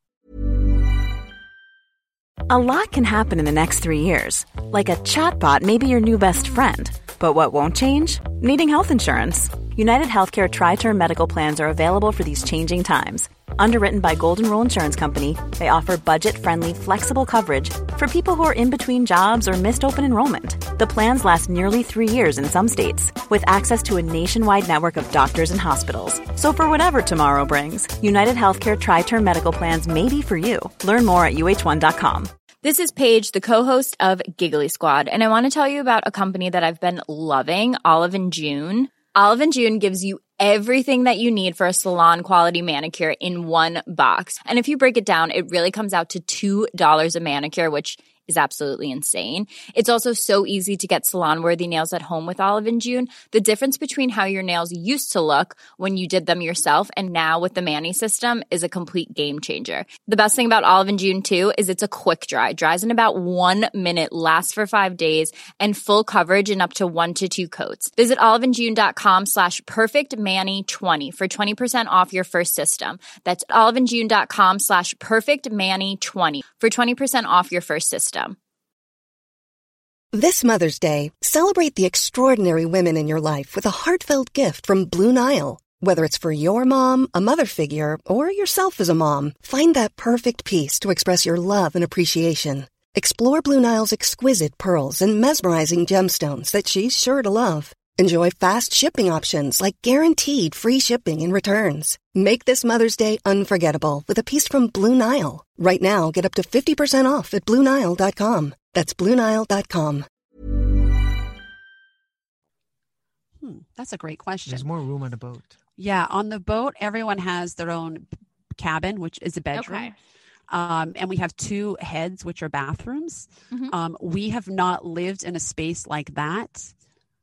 A lot can happen in the next three years. Like a chatbot may be your new best friend. But what won't change? Needing health insurance. United Healthcare Tri-Term Medical Plans are available for these changing times. Underwritten by Golden Rule Insurance Company, they offer budget-friendly, flexible coverage for people who are in between jobs or missed open enrollment. The plans last nearly three years in some states, with access to a nationwide network of doctors and hospitals. So for whatever tomorrow brings, United Healthcare Tri-Term Medical Plans may be for you. Learn more at U H one dot com. This is Paige, the co-host of Giggly Squad, and I want to tell you about a company that I've been loving, Olive and June. Olive and June gives you everything that you need for a salon-quality manicure in one box. And if you break it down, it really comes out to two dollars a manicure, which is absolutely insane. It's also so easy to get salon-worthy nails at home with Olive and June. The difference between how your nails used to look when you did them yourself and now with the Mani system is a complete game changer. The best thing about Olive and June, too, is it's a quick dry. Dries in about one minute, lasts for five days, and full coverage in up to one to two coats. Visit oliveandjune.com slash perfectmani20 for twenty percent off your first system. That's oliveandjune.com slash perfectmani20 for twenty percent off your first system. This Mother's Day, celebrate the extraordinary women in your life with a heartfelt gift from Blue Nile. Whether it's for your mom, a mother figure, or yourself as a mom, find that perfect piece to express your love and appreciation. Explore Blue Nile's exquisite pearls and mesmerizing gemstones that she's sure to love. Enjoy fast shipping options like guaranteed free shipping and returns. Make this Mother's Day unforgettable with a piece from Blue Nile. Right now, get up to fifty percent off at blue nile dot com. That's blue nile dot com. Hmm, that's a great question. There's more room on the boat. Yeah, on the boat, everyone has their own cabin, which is a bedroom. Okay. Um, and we have two heads, which are bathrooms. Mhm. Um, we have not lived in a space like that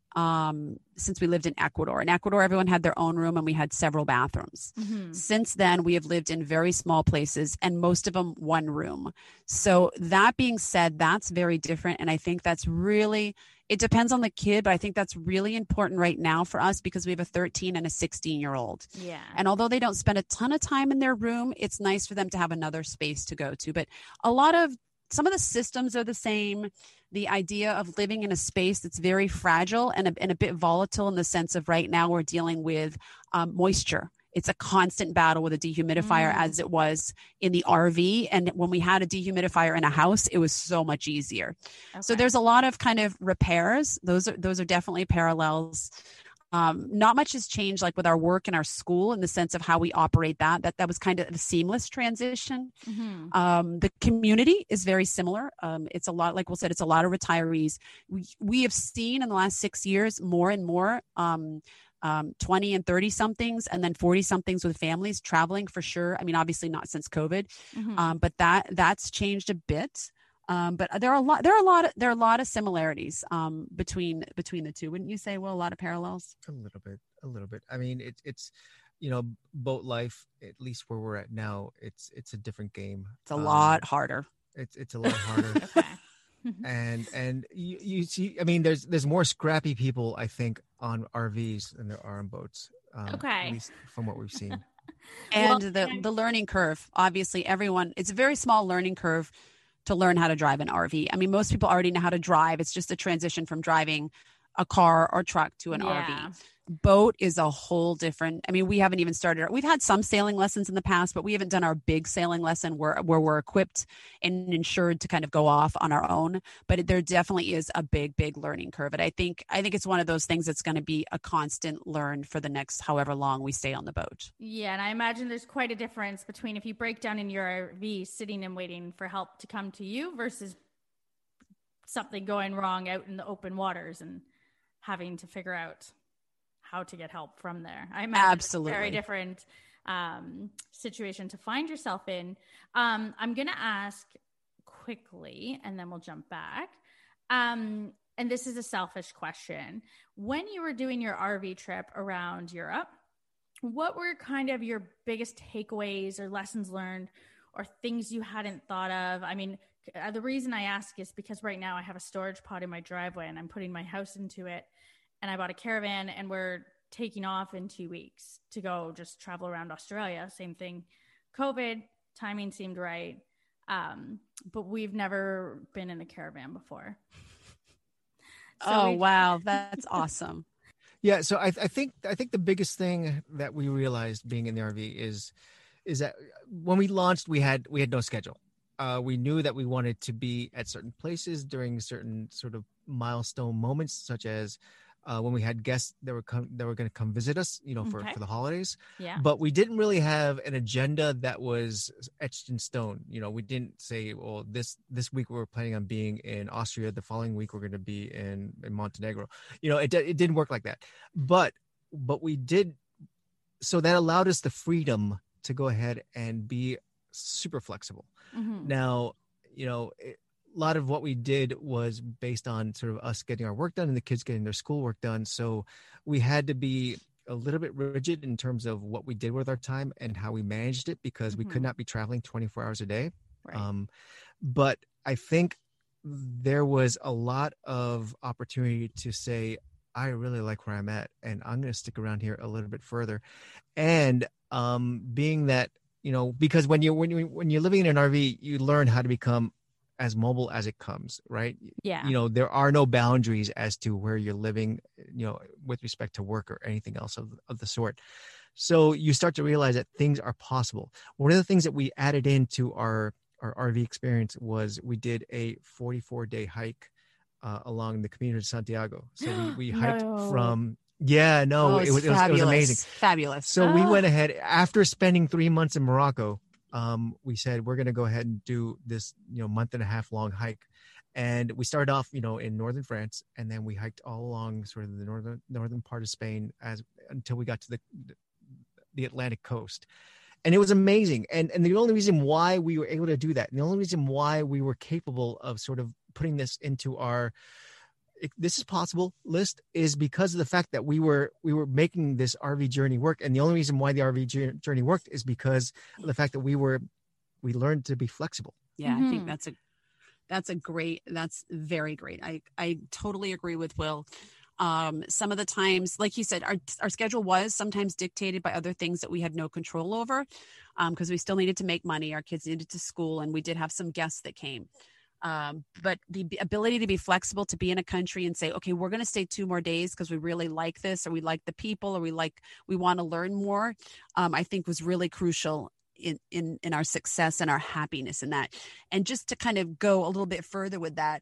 um, since we lived in Ecuador. In Ecuador, everyone had their own room and we had several bathrooms. Mhm. Since then, we have lived in very small places and most of them one room. So that being said, that's very different. And I think that's really, it depends on the kid, but I think that's really important right now for us because we have a thirteen and a sixteen year old. Yeah. And although they don't spend a ton of time in their room, it's nice for them to have another space to go to. But a lot of, some of the systems are the same. The idea of living in a space that's very fragile and a, and a bit volatile in the sense of right now we're dealing with um, moisture. It's a constant battle with a dehumidifier Mm. as it was in the R V. And when we had a dehumidifier in a house, it was so much easier. So Okay. there's a lot of kind of repairs. Those are, those are definitely parallels. Um, not much has changed like with our work and our school in the sense of how we operate that. That that was kind of a seamless transition. Mhm. Um, the community is very similar. Um, it's a lot, like Will said, it's a lot of retirees. We, we have seen in the last six years more and more um, um, twenty and thirty somethings and then forty somethings with families traveling for sure. I mean, obviously not since COVID, Mhm. um, but that that's changed a bit. Um, but there are a lot, there are a lot, of, there are a lot of similarities um, between between the two. Wouldn't you say? Well, a lot of parallels. A little bit, a little bit. I mean, it's it's, you know, boat life. At least where we're at now, it's it's a different game. It's a Um, lot harder. It's it's a lot harder. Okay. and and you, you see, I mean, there's there's more scrappy people, I think, on R Vs than there are on boats. Um, Okay. At least from what we've seen. And Well, the the learning curve. Obviously, everyone. It's a very small learning curve to learn how to drive an R V. I mean, most people already know how to drive. It's just a transition from driving a car or truck to an Yeah. R V. boat is a whole different, I mean, we haven't even started, we've had some sailing lessons in the past, but we haven't done our big sailing lesson where, where we're equipped and insured to kind of go off on our own. But there definitely is a big, big learning curve. And I think, I think it's one of those things that's going to be a constant learn for the next however long we stay on the boat. Yeah. And I imagine there's quite a difference between if you break down in your R V, sitting and waiting for help to come to you versus something going wrong out in the open waters and having to figure out how to get help from there. I imagine Absolutely. It's a very different um, situation to find yourself in. Um, I'm going to ask quickly, and then we'll jump back. Um, and this is a selfish question. When you were doing your R V trip around Europe, what were kind of your biggest takeaways or lessons learned or things you hadn't thought of? I mean, the reason I ask is because right now I have a storage pod in my driveway and I'm putting my house into it. And I bought a caravan and we're taking off in two weeks to go just travel around Australia. Same thing. COVID, timing seemed right. Um, but we've never been in a caravan before. So oh, we- wow. That's awesome. Yeah. So I, I think, I think the biggest thing that we realized being in the R V is, is that when we launched, we had, we had no schedule. Uh, we knew that we wanted to be at certain places during certain sort of milestone moments, such as uh, when we had guests that were come, that were going to come visit us, you know, for, Okay. for the holidays. Yeah. But we didn't really have an agenda that was etched in stone. You know, we didn't say, well, this this week we're planning on being in Austria. The following week we're going to be in, in Montenegro. You know, it it didn't work like that. But but we did. So that allowed us the freedom to go ahead and be super flexible. Mm-hmm. Now, you know, it, a lot of what we did was based on sort of us getting our work done and the kids getting their schoolwork done. So we had to be a little bit rigid in terms of what we did with our time and how we managed it, because mm-hmm. we could not be traveling twenty-four hours a day. Right. Um, but I think there was a lot of opportunity to say, I really like where I'm at and I'm going to stick around here a little bit further. And um, being that, you know, because when you when you when you're living in an R V, you learn how to become as mobile as it comes, right? Yeah. You know, there are no boundaries as to where you're living, you know, with respect to work or anything else of, of the sort. So you start to realize that things are possible. One of the things that we added into our, our R V experience was we did a forty-four day hike uh, along the Camino de Santiago. So we, we hiked No. from, yeah, no, Oh, it, it's was, it, was, it was amazing. Fabulous. So we Ah. went ahead after spending three months in Morocco. Um, we said, we're going to go ahead and do this, you know, month and a half long hike. And we started off, you know, in northern France, and then we hiked all along sort of the northern, northern part of Spain as until we got to the, the Atlantic coast. And it was amazing. And, and the only reason why we were able to do that, and the only reason why we were capable of sort of putting this into our, this is possible list, is because of the fact that we were we were making this R V journey work. And the only reason why the R V journey worked is because of the fact that we were we learned to be flexible. Yeah, Mm-hmm. I think that's a that's a great that's very great. I I totally agree with Will. Um, some of the times, like you said, our our schedule was sometimes dictated by other things that we had no control over, because um, we still needed to make money. Our kids needed to school, and we did have some guests that came. Um, but the ability to be flexible, to be in a country and say, okay, we're going to stay two more days because we really like this, or we like the people, or we like, we want to learn more, um, I think was really crucial in, in, in our success and our happiness in that. And just to kind of go a little bit further with that,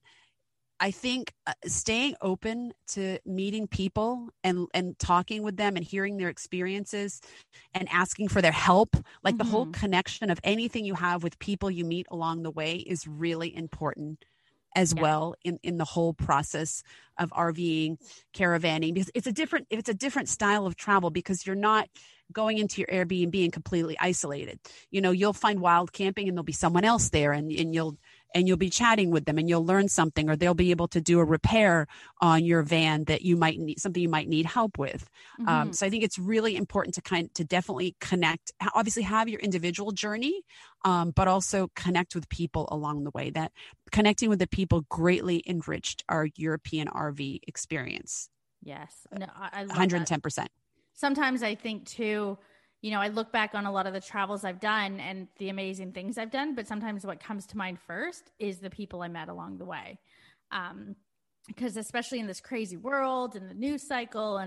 I think uh, staying open to meeting people and, and talking with them and hearing their experiences and asking for their help, like Mm-hmm. the whole connection of anything you have with people you meet along the way is really important as Yeah. well in, in the whole process of RVing, caravanning, because it's a different, it's a different style of travel, because you're not going into your Airbnb and completely isolated. You know, you'll find wild camping and there'll be someone else there, and, and you'll, and you'll be chatting with them and you'll learn something, or they'll be able to do a repair on your van that you might need, something you might need help with. Mm-hmm. Um, so I think it's really important to kind to definitely connect, obviously have your individual journey, um, but also connect with people along the way. That connecting with the people greatly enriched our European R V experience. Yes. No, I, I love one hundred ten that. percent. Sometimes I think too, you know, I look back on a lot of the travels I've done and the amazing things I've done, but sometimes what comes to mind first is the people I met along the way. Um, because especially in this crazy world and the news cycle and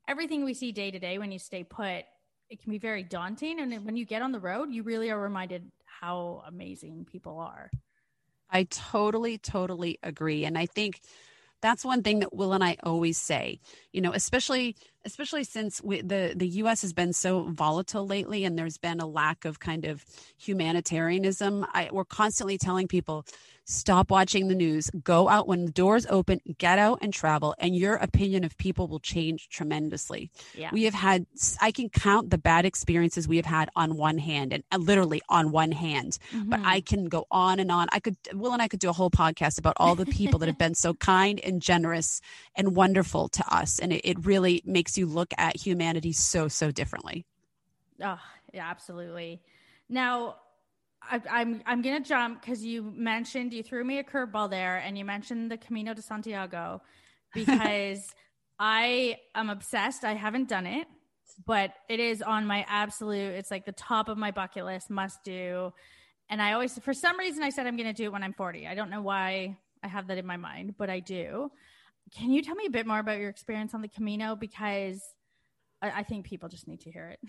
everything we see day to day when you stay put, it can be very daunting. And then when you get on the road, you really are reminded how amazing people are. I totally, totally agree. And I think that's one thing that Will and I always say, you know, especially, especially since we, the, the U S has been so volatile lately and there's been a lack of kind of humanitarianism. I, we're constantly telling people, stop watching the news, go out when the doors open, get out and travel, and your opinion of people will change tremendously. Yeah. We have had, I can count the bad experiences we have had on one hand, and uh, literally on one hand, Mm-hmm. but I can go on and on. I could, Will and I could do a whole podcast about all the people that have been so kind and generous and wonderful to us. And it, it really makes you look at humanity so, so differently. Oh, yeah, absolutely. Now, I, I'm I'm gonna jump because you mentioned, you threw me a curveball there, and you mentioned the Camino de Santiago, because I am obsessed. I haven't done it, but it is on my absolute. It's like the top of my bucket list, must do. And I always, for some reason, I said I'm gonna do it when I'm forty. I don't know why I have that in my mind, but I do. Can you tell me a bit more about your experience on the Camino? Because I, I think people just need to hear it.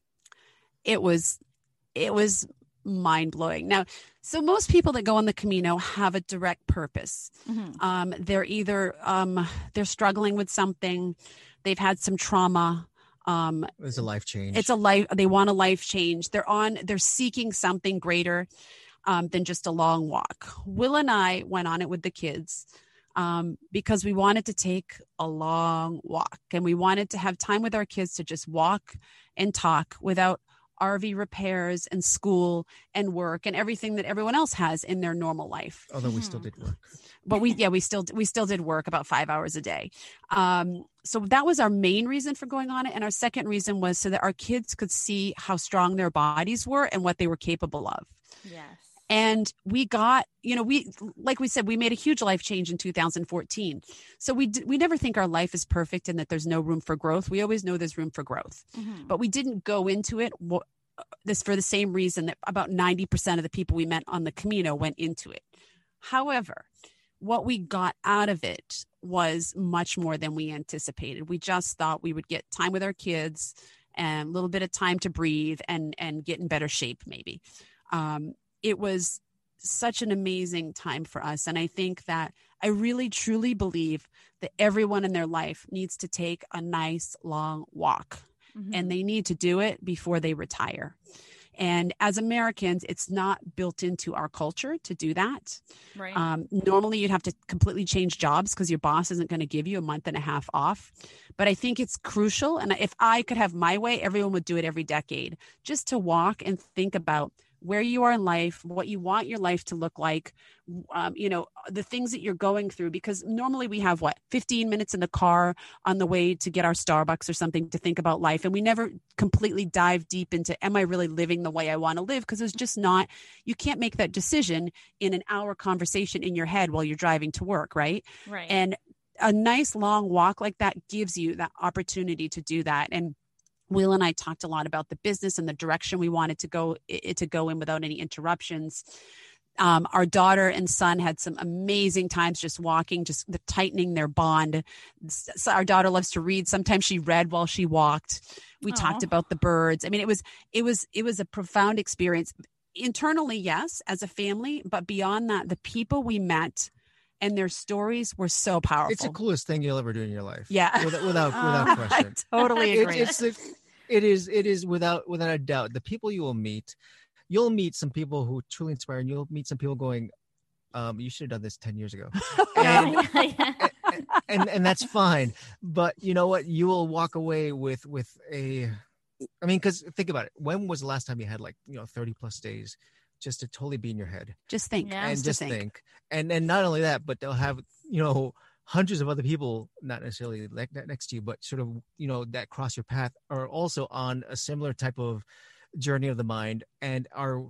It was, it was. mind blowing. Now, so most people that go on the Camino have a direct purpose. Mm-hmm. Um, they're either um, they're struggling with something, they've had some trauma. Um, it's a life change. It's a life. They want a life change. They're on. They're seeking something greater um, than just a long walk. Will and I went on it with the kids um, because we wanted to take a long walk, and we wanted to have time with our kids to just walk and talk without R V repairs and school and work and everything that everyone else has in their normal life. Although we still did work. But we, yeah, we still, we still did work about five hours a day. Um, so that was our main reason for going on it. And our second reason was so that our kids could see how strong their bodies were and what they were capable of. Yes. And we got, you know, we, like we said, we made a huge life change in two thousand fourteen. So we, d- we never think our life is perfect and that there's no room for growth. We always know there's room for growth, Mm-hmm. but we didn't go into it wh- this for the same reason that about ninety percent of the people we met on the Camino went into it. However, what we got out of it was much more than we anticipated. We just thought we would get time with our kids and a little bit of time to breathe and, and get in better shape, maybe. Um, it was such an amazing time for us. And I think that I really, truly believe that everyone in their life needs to take a nice long walk. Mm-hmm. And they need to do it before they retire. And as Americans, it's not built into our culture to do that. Right. Um, normally, you'd have to completely change jobs because your boss isn't going to give you a month and a half off. But I think it's crucial. And if I could have my way, everyone would do it every decade, just to walk and think about where you are in life, what you want your life to look like, um, you know, the things that you're going through, because normally we have what, fifteen minutes in the car on the way to get our Starbucks or something to think about life. And we never completely dive deep into, am I really living the way I want to live? Because it's just not, you can't make that decision in an hour conversation in your head while you're driving to work. Right. Right. And a nice long walk like that gives you that opportunity to do that. And Will and I talked a lot about the business and the direction we wanted to go it, to go in without any interruptions. Um, our daughter and son had some amazing times just walking, just the tightening their bond. So our daughter loves to read. Sometimes she read while she walked. We Aww. talked about the birds. I mean, it was it was it was a profound experience. Internally, yes, as a family, but beyond that, the people we met and their stories were so powerful. It's the coolest thing you'll ever do in your life. Yeah. Without without, without question. I totally agree. It, it's the, it is it is without without a doubt. The people you will meet, you'll meet some people who truly inspire, and you'll meet some people going, um, you should have done this ten years ago. And, and, and and that's fine. But you know what? You will walk away with with a I mean, because think about it. When was the last time you had like, you know, thirty plus days just to totally be in your head? Just think. Yeah. And just, just think. think. And and not only that, but they'll have, you know, hundreds of other people, not necessarily like next to you, but sort of, you know, that cross your path are also on a similar type of journey of the mind and are,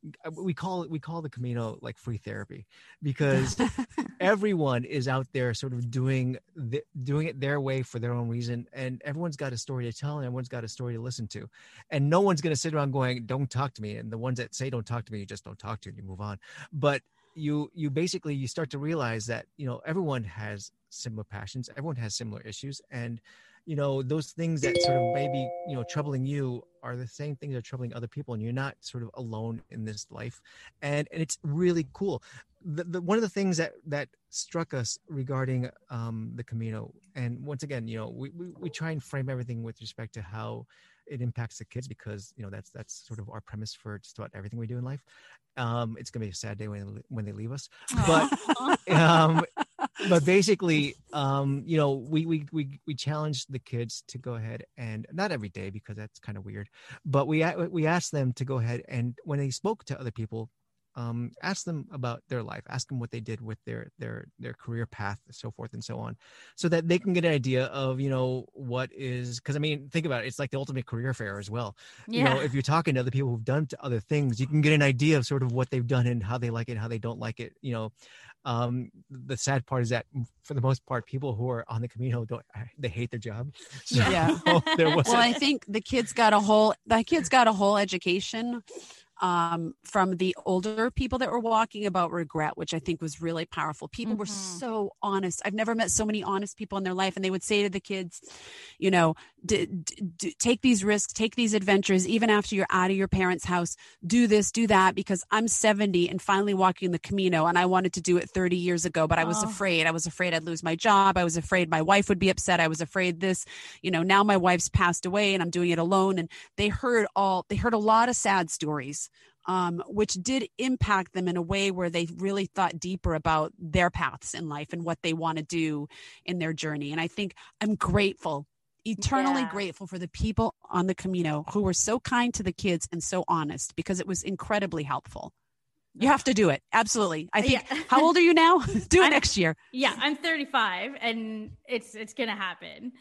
we call it, we call the Camino like free therapy, because everyone is out there sort of doing the, doing it their way for their own reason. And everyone's got a story to tell and everyone's got a story to listen to. And no one's going to sit around going, don't talk to me. And the ones that say, don't talk to me, you just don't talk to and you move on. But you, you basically, you start to realize that, you know, everyone has similar passions. Everyone has similar issues. And you know, those things that sort of maybe, you know, troubling you are the same things that are troubling other people, and you're not sort of alone in this life. And and it's really cool. The, the one of the things that that struck us regarding um, the Camino, and once again, you know, we, we we try and frame everything with respect to how it impacts the kids, because you know that's that's sort of our premise for just about everything we do in life. Um, it's gonna be a sad day when when they leave us, but um, but basically, um, you know, we we we we challenge the kids to go ahead and, not every day because that's kind of weird, but we we asked them to go ahead and, when they spoke to other people, um, ask them about their life, ask them what they did with their, their, their career path, and so forth and so on, so that they can get an idea of, you know, what is, cause I mean, think about it. It's like the ultimate career fair as well. Yeah. You know, if you're talking to other people who've done other things, you can get an idea of sort of what they've done and how they like it, how they don't like it. You know, um, the sad part is that for the most part, people who are on the Camino don't, they hate their job. So yeah. there was well, I think the kids got a whole, the kids got a whole education um, from the older people that were walking about regret, which I think was really powerful. People mm-hmm. were so honest. I've never met so many honest people in their life. And they would say to the kids, you know, d- d- d- take these risks, take these adventures, even after you're out of your parents' house, do this, do that, because I'm seventy and finally walking the Camino, and I wanted to do it thirty years ago, but I was oh. afraid. I was afraid I'd lose my job. I was afraid my wife would be upset. I was afraid this, you know, now my wife's passed away and I'm doing it alone. And they heard all, they heard a lot of sad stories. Um, which did impact them in a way where they really thought deeper about their paths in life and what they want to do in their journey. And I think I'm grateful, eternally yeah. grateful for the people on the Camino who were so kind to the kids and so honest, because it was incredibly helpful. You have to do it. Absolutely. I think, yeah. How old are you now? Do it I'm, next year. Yeah, I'm thirty-five, and it's, it's going to happen.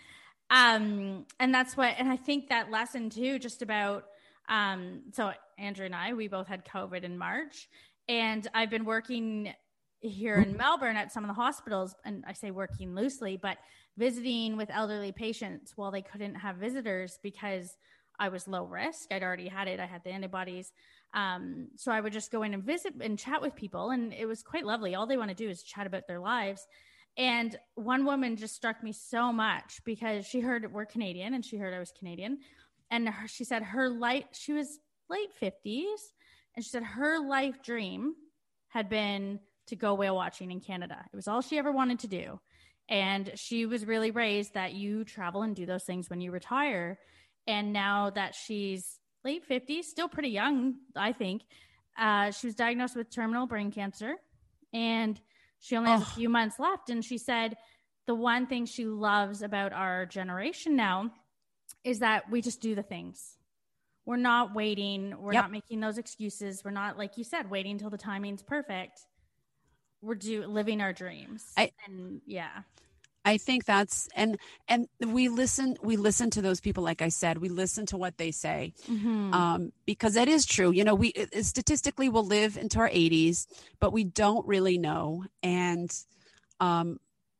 Um, and that's what, and I think that lesson too, just about, Um, so Andrew and I, we both had COVID in March, and I've been working here in Melbourne at some of the hospitals, and I say working loosely, but visiting with elderly patients while they couldn't have visitors because I was low risk. I'd already had it. I had the antibodies. Um, so I would just go in and visit and chat with people, and it was quite lovely. All they want to do is chat about their lives. And one woman just struck me so much because she heard we're Canadian, and she heard I was Canadian. And her, she said her life, she was late fifties, and she said her life dream had been to go whale watching in Canada. It was all she ever wanted to do. And she was really raised that you travel and do those things when you retire. And now that she's late fifties, still pretty young, I think, uh, she was diagnosed with terminal brain cancer, and she only has oh. a few months left. And she said the one thing she loves about our generation now is that we just do the things. We're not waiting. We're yep. not making those excuses. We're not, like you said, waiting until the timing's perfect. We're do living our dreams. I, and yeah, I think that's, and, and we listen, we listen to those people. Like I said, we listen to what they say, mm-hmm. um, because that is true. You know, we statistically will live into our eighties, but we don't really know. And, um,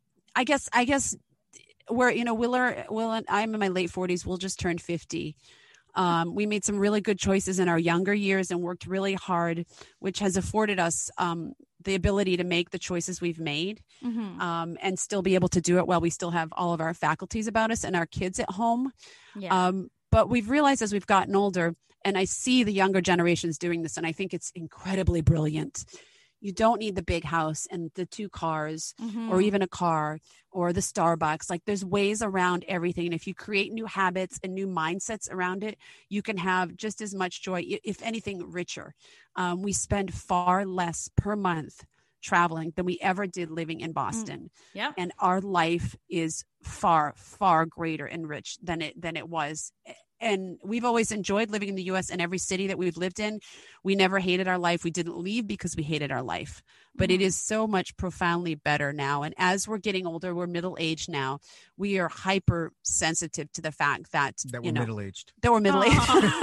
I guess, I guess, where, you know, Willer, Will and I'm in my late forties. We'll just turn fifty. Um, we made some really good choices in our younger years and worked really hard, which has afforded us um, the ability to make the choices we've made mm-hmm. um, and still be able to do it while we still have all of our faculties about us and our kids at home. Yeah. Um, but we've realized as we've gotten older, and I see the younger generations doing this, and I think it's incredibly brilliant. You don't need the big house and the two cars mm-hmm. or even a car or the Starbucks. Like, there's ways around everything. And if you create new habits and new mindsets around it, you can have just as much joy, if anything, richer. Um, we spend far less per month traveling than we ever did living in Boston. Mm. Yeah. And our life is far, far greater and rich than it, than it was. And we've always enjoyed living in the U S, and every city that we've lived in, we never hated our life. We didn't leave because we hated our life, but mm-hmm. it is so much profoundly better now. And as we're getting older, we're middle-aged now. We are hyper sensitive to the fact that, that we're you know, middle-aged, that we're middle-aged.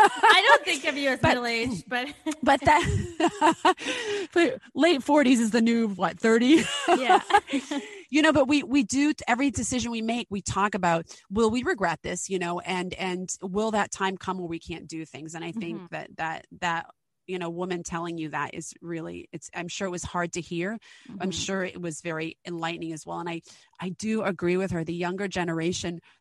I don't think of you as but, middle-aged, but, but that but late forties is the new, what, thirty? Yeah. You know, but we, we do every decision we make, we talk about, will we regret this, you know, and, and will that time come where we can't do things? And I think mm-hmm. that, that, that, you know, woman telling you that is really, it's, I'm sure it was hard to hear. Mm-hmm. I'm sure it was very enlightening as well. And I, I do agree with her. The younger generation,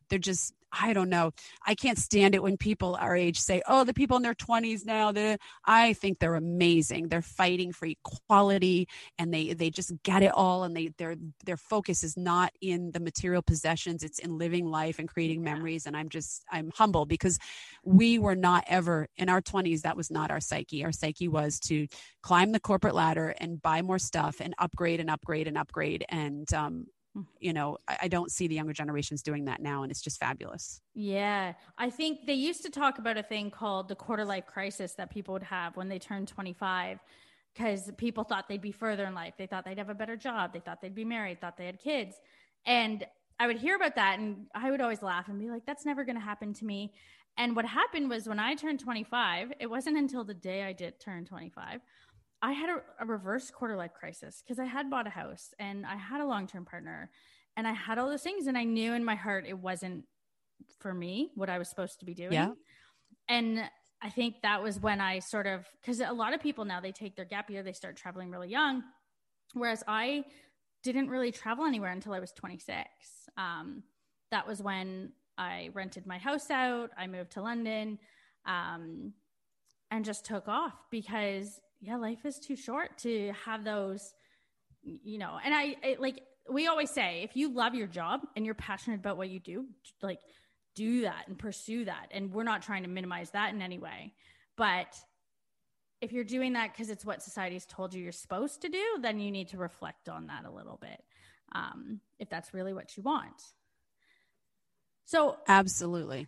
they're just, I don't know. I can't stand it when people our age say, oh, the people in their twenties now, the I think they're amazing. They're fighting for equality, and they, they just get it all. And they, their, their focus is not in the material possessions. It's in living life and creating yeah. memories. And I'm just, I'm humbled because we were not ever in our twenties. That was not our psyche. Our psyche was to climb the corporate ladder and buy more stuff and upgrade and upgrade and upgrade. And, um, you know, I, I don't see the younger generations doing that now. And it's just fabulous. Yeah. I think they used to talk about a thing called the quarter life crisis that people would have when they turned twenty-five, because people thought they'd be further in life. They thought they'd have a better job. They thought they'd be married, thought they had kids. And I would hear about that, and I would always laugh and be like, that's never going to happen to me. And what happened was when I turned twenty-five, it wasn't until the day I did turn twenty-five, I had a, a reverse quarter life crisis, because I had bought a house and I had a long-term partner and I had all those things. And I knew in my heart it wasn't for me what I was supposed to be doing. Yeah. And I think that was when I sort of, because a lot of people now, they take their gap year, they start traveling really young. Whereas I didn't really travel anywhere until I was twenty-six. Um, that was when I rented my house out. I moved to London um, and just took off because yeah, life is too short to have those, you know, and I, I like, we always say, if you love your job and you're passionate about what you do, like do that and pursue that. And we're not trying to minimize that in any way, but if you're doing that because it's what society's told you you're supposed to do, then you need to reflect on that a little bit. Um, if that's really what you want. So absolutely.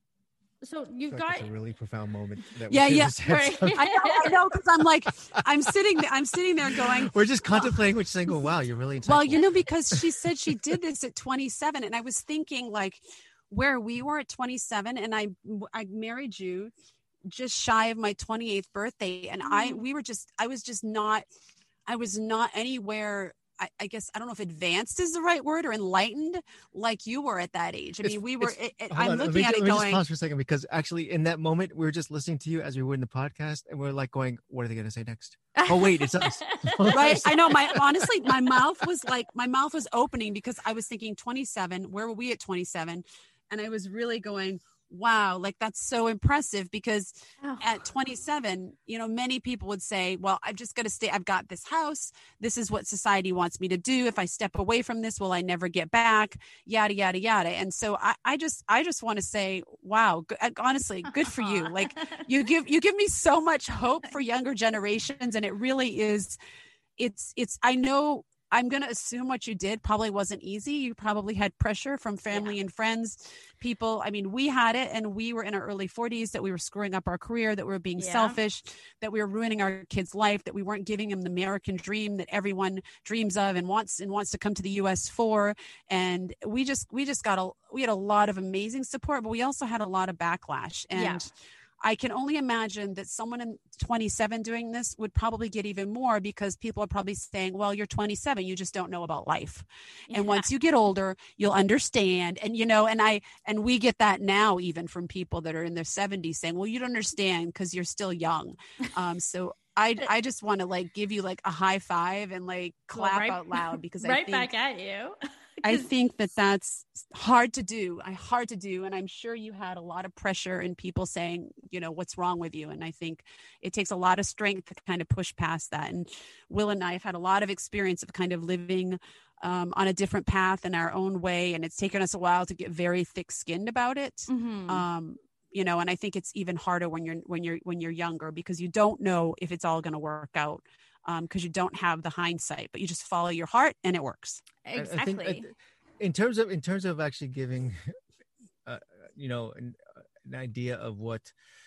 So you've like got that's a really profound moment. That yeah, we yeah. Right. I know, I know, because I'm like, I'm sitting, I'm sitting there going. We're just contemplating, which saying, "Oh, wow, you're really." Insightful. Well, you know, because she said she did this at twenty-seven, and I was thinking like, where we were at twenty-seven, and I, I married you just shy of my twenty-eighth birthday, and I, we were just, I was just not, I was not anywhere. I, I guess I don't know if advanced is the right word or enlightened like you were at that age. I mean, it's, we were, it, it, I'm on, looking me, at it going. Let me just pause for a second, because actually in that moment, we were just listening to you as we were in the podcast, and we we're like going, what are they going to say next? Oh, wait, it's us. Right. I know. My, honestly, my mouth was like, my mouth was opening because I was thinking twenty-seven, where were we at twenty-seven? And I was really going, wow, like that's so impressive, because oh. at twenty-seven, you know, many people would say, well, I've just got to stay. I've got this house. This is what society wants me to do. If I step away from this, will I never get back? Yada, yada, yada. And so I, I just, I just want to say, wow, g- honestly, good for you. Like you give, you give me so much hope for younger generations. And it really is, it's, it's, I know, I'm going to assume what you did probably wasn't easy. You probably had pressure from family yeah. and friends, people. I mean, we had it, and we were in our early forties, that we were screwing up our career, that we were being yeah. selfish, that we were ruining our kids' life, that we weren't giving them the American dream that everyone dreams of and wants and wants to come to the U S for. And we just, we just got a, we had a lot of amazing support, but we also had a lot of backlash. And yeah. I can only imagine that someone in twenty-seven doing this would probably get even more, because people are probably saying, well, you're twenty-seven, you just don't know about life. Yeah. And once you get older, you'll understand. And, you know, and I, and we get that now, even from people that are in their seventies saying, well, you don't understand because you're still young. Um, so I, I just want to like give you like a high five and like clap well, right, out loud, because right I think, back at you. I think that that's hard to do. I hard to do. And I'm sure you had a lot of pressure and people saying, you know, what's wrong with you? And I think it takes a lot of strength to kind of push past that. And Will and I have had a lot of experience of kind of living um, on a different path in our own way. And it's taken us a while to get very thick skinned about it. Mm-hmm. Um, you know, and I think it's even harder when you're, when you're, when you're younger, because you don't know if it's all going to work out. Um, because you don't have the hindsight, but you just follow your heart and it works. Exactly. I think, I th- in terms of in terms of actually giving, uh, you know, an, an idea of what,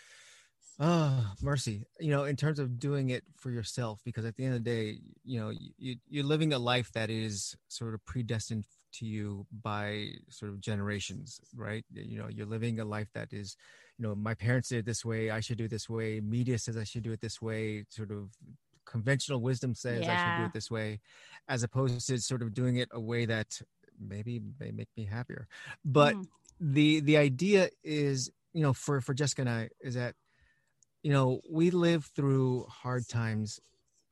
oh, mercy, you know, in terms of doing it for yourself, because at the end of the day, you know, you, you're living a life that is sort of predestined to you by sort of generations, right? You know, you're living a life that is, you know, my parents did it this way, I should do it this way. Media says I should do it this way, sort of. Conventional wisdom says yeah. I should do it this way, as opposed to sort of doing it a way that maybe may make me happier. But mm. the the idea is, you know, for for Jessica and I, is that, you know, we live through hard times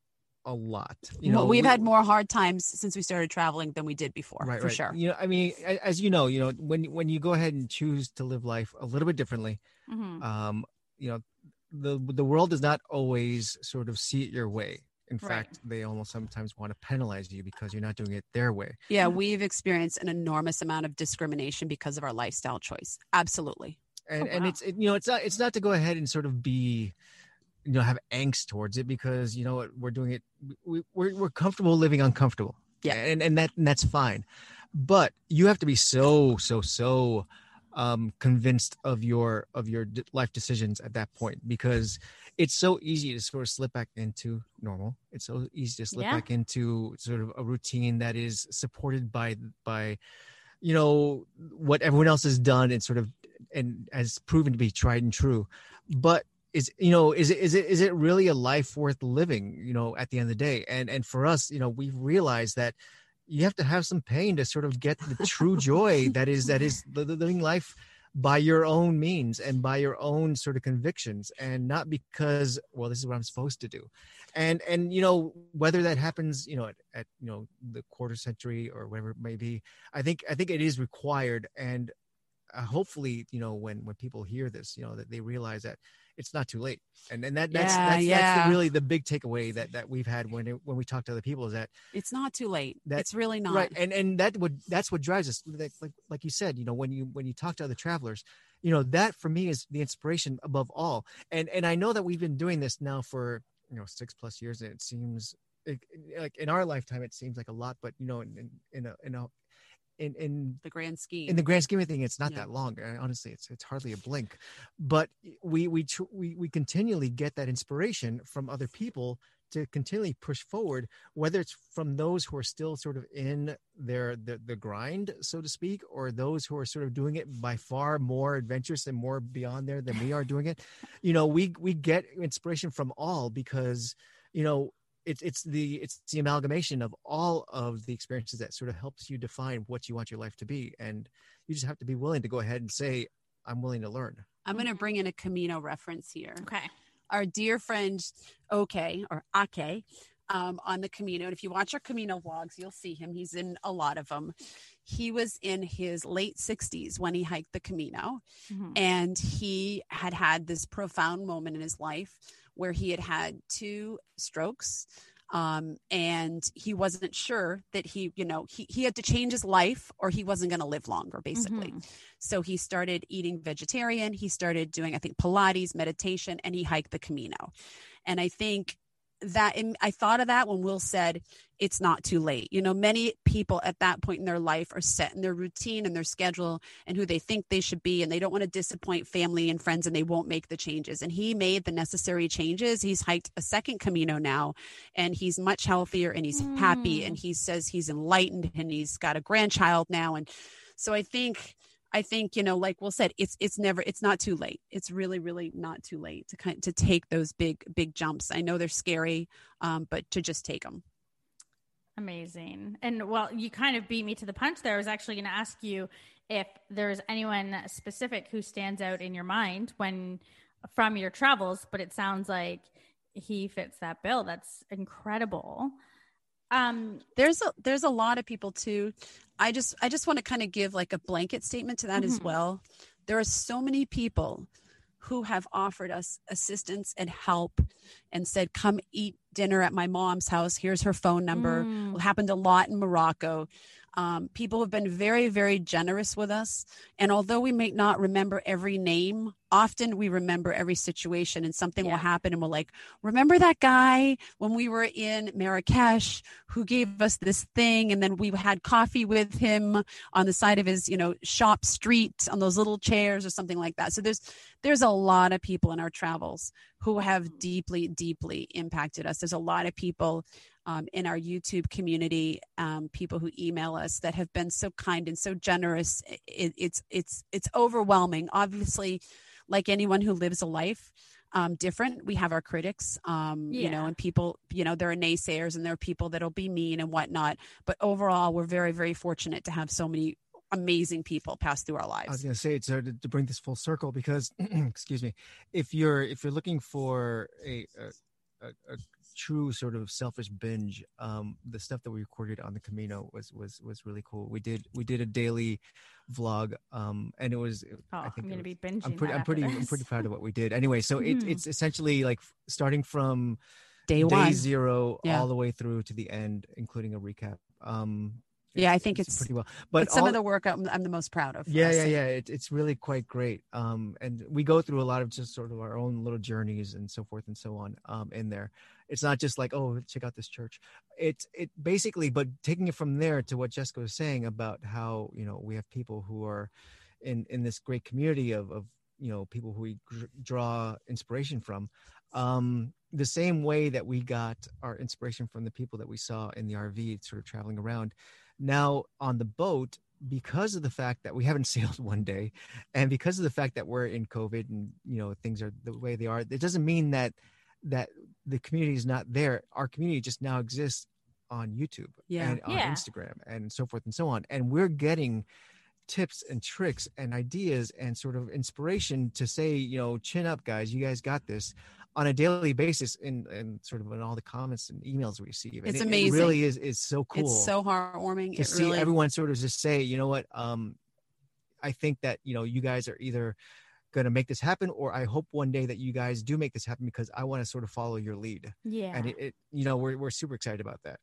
a lot. You Well, know, we've we- had more hard times since we started traveling than we did before, right, for right. sure. You know, I mean, a- as you know, you know, when when you go ahead and choose to live life a little bit differently, Mhm. um, you know, the the world does not always sort of see it your way. In Right. fact, they almost sometimes want to penalize you because you're not doing it their way. Yeah, we've experienced an enormous amount of discrimination because of our lifestyle choice. Absolutely. And Oh, and wow. it's it, you know it's not it's not to go ahead and sort of be, you know, have angst towards it, because you know what, we're doing it, we, we're we're comfortable living uncomfortable. Yeah. and and that and that's fine. But you have to be so so so um convinced of your of your d- life decisions at that point, because it's so easy to sort of slip back into normal. It's so easy to slip Yeah. back into sort of a routine that is supported by by you know what everyone else has done and sort of and has proven to be tried and true. But is you know is it is it is it really a life worth living, you know at the end of the day? And and for us, you know we've realized that you have to have some pain to sort of get the true joy that is that is the, the living life by your own means and by your own sort of convictions, and not because, well, this is what I'm supposed to do. And and you know whether that happens, you know at, at you know the quarter century or whatever it may be, i think i think it is required. And uh, hopefully, you know when when people hear this, you know that they realize that it's not too late. And and that that's Yeah, that's, yeah. that's the, really the big takeaway that that we've had when it, when we talk to other people, is that It's not too late. That- it's really not. right. And and that would that's what drives us. Like, like like you said, you know when you when you talk to other travelers, you know that for me is the inspiration above all. And and I know that we've been doing this now for, you know six plus years, and it seems it, like in our lifetime it seems like a lot, but you know in in, in a in a in in The grand scheme. in the grand scheme of things, it's not Yeah. that long. Uh, Honestly, it's it's hardly a blink. But we we tr- we we continually get that inspiration from other people to continually push forward, whether it's from those who are still sort of in their the, the grind, so to speak, or those who are sort of doing it by far more adventurous and more beyond there than we are doing it. You know, we we get inspiration from all, because you know it's it's the it's the amalgamation of all of the experiences that sort of helps you define what you want your life to be. And you just have to be willing to go ahead and say, I'm willing to learn. I'm going to bring in a Camino reference here. Okay. Our dear friend Oke or Ake um, on the Camino. And if you watch our Camino vlogs, you'll see him. He's in a lot of them. He was in his late sixties when he hiked the Camino. Mhm. And he had had this profound moment in his life where he had had two strokes. Um, and he wasn't sure that he, you know, he, he had to change his life or he wasn't going to live longer, basically. Mhm. So he started eating vegetarian. He started doing, I think, Pilates, meditation, and he hiked the Camino. And I think that and I thought of that when Will said it's not too late. You know, many people at that point in their life are set in their routine and their schedule and who they think they should be, and they don't want to disappoint family and friends, and they won't make the changes. And he made the necessary changes. He's hiked a second Camino now, and he's much healthier and he's Mm. happy, and he says he's enlightened and he's got a grandchild now. And so I think I think, you know, like Will said, it's it's never it's not too late. It's really, really not too late to kind to take those big, big jumps. I know they're scary, um, but to just take them. Amazing. And well, you kind of beat me to the punch there. I was actually going to ask you if there's anyone specific who stands out in your mind when from your travels, but it sounds like he fits that bill. That's incredible. Um, there's a there's a lot of people too. I just I just want to kind of give like a blanket statement to that as Mm-hmm. well. There are so many people who have offered us assistance and help and said, come eat dinner at my mom's house. Here's her phone number. Mm. It happened a lot in Morocco. Um, people have been very, very generous with us. And although we may not remember every name, often we remember every situation, and something Yeah. will happen and we're like, remember that guy when we were in Marrakesh who gave us this thing? And then we had coffee with him on the side of his, you know, shop street on those little chairs or something like that. So there's, there's a lot of people in our travels who have deeply, deeply impacted us. There's a lot of people um, in our YouTube community, um, people who email us that have been so kind and so generous. It, it's, it's, it's overwhelming. Obviously, like anyone who lives a life um, different, we have our critics, um, you know, Yeah. and people, you know, there are naysayers and there are people that'll be mean and whatnot. But overall, we're very, very fortunate to have so many amazing people pass through our I was lives. going to say it's uh, to, to bring this full circle, because excuse me, if you're if you're looking for a a, a, a true sort of selfish binge. Um, the stuff that we recorded on the Camino was was was really cool. We did we did a daily vlog, um, and it was. Oh, I think I'm going to was, be binging. I'm pretty. that I'm pretty. after I'm this. pretty proud of what we did. Anyway, so Mm-hmm. it, it's essentially like starting from Day day one. zero Yeah. all the way through to the end, including a recap. Um, Yeah, I think it's- pretty well. But But some all- of the work I'm, I'm the most proud of. yeah, I'll yeah, say. yeah. It, it's really quite great. Um, and we go through a lot of just sort of our own little journeys and so forth and so on. Um, in there, it's not just like, oh, check out this church. It's it basically, but taking it from there to what Jessica was saying about how, you know, we have people who are in in this great community of of you know people who we gr- draw inspiration from. Um, the same way that we got our inspiration from the people that we saw in the R V, sort of traveling around. Now on the boat, because of the fact that we haven't sailed one day, and because of the fact that we're in COVID and you know things are the way they are, it doesn't mean that that the community is not there. Our community just now exists on YouTube Yeah. and on Yeah. Instagram and so forth and so on, and we're getting tips and tricks and ideas and sort of inspiration to say, you know, chin up, guys, you guys got this, on a daily basis in and sort of in all the comments and emails we receive. And It's it, amazing. It really is is so cool. It's so heartwarming. to It see really, everyone sort of just say, you know what, um, I think that, you know, you guys are either going to make this happen, or I hope one day that you guys do make this happen because I want to sort of follow your lead. Yeah. And it, it you know, we're, we're super excited about that.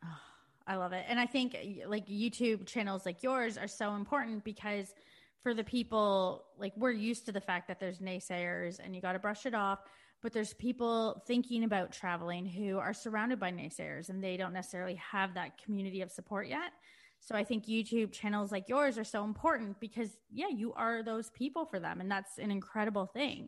I love it. And I think like YouTube channels like yours are so important because for the people, like we're used to the fact that there's naysayers and you got to brush it off, but there's people thinking about traveling who are surrounded by naysayers and they don't necessarily have that community of support yet. So I think YouTube channels like yours are so important because yeah, you are those people for them. And that's an incredible thing.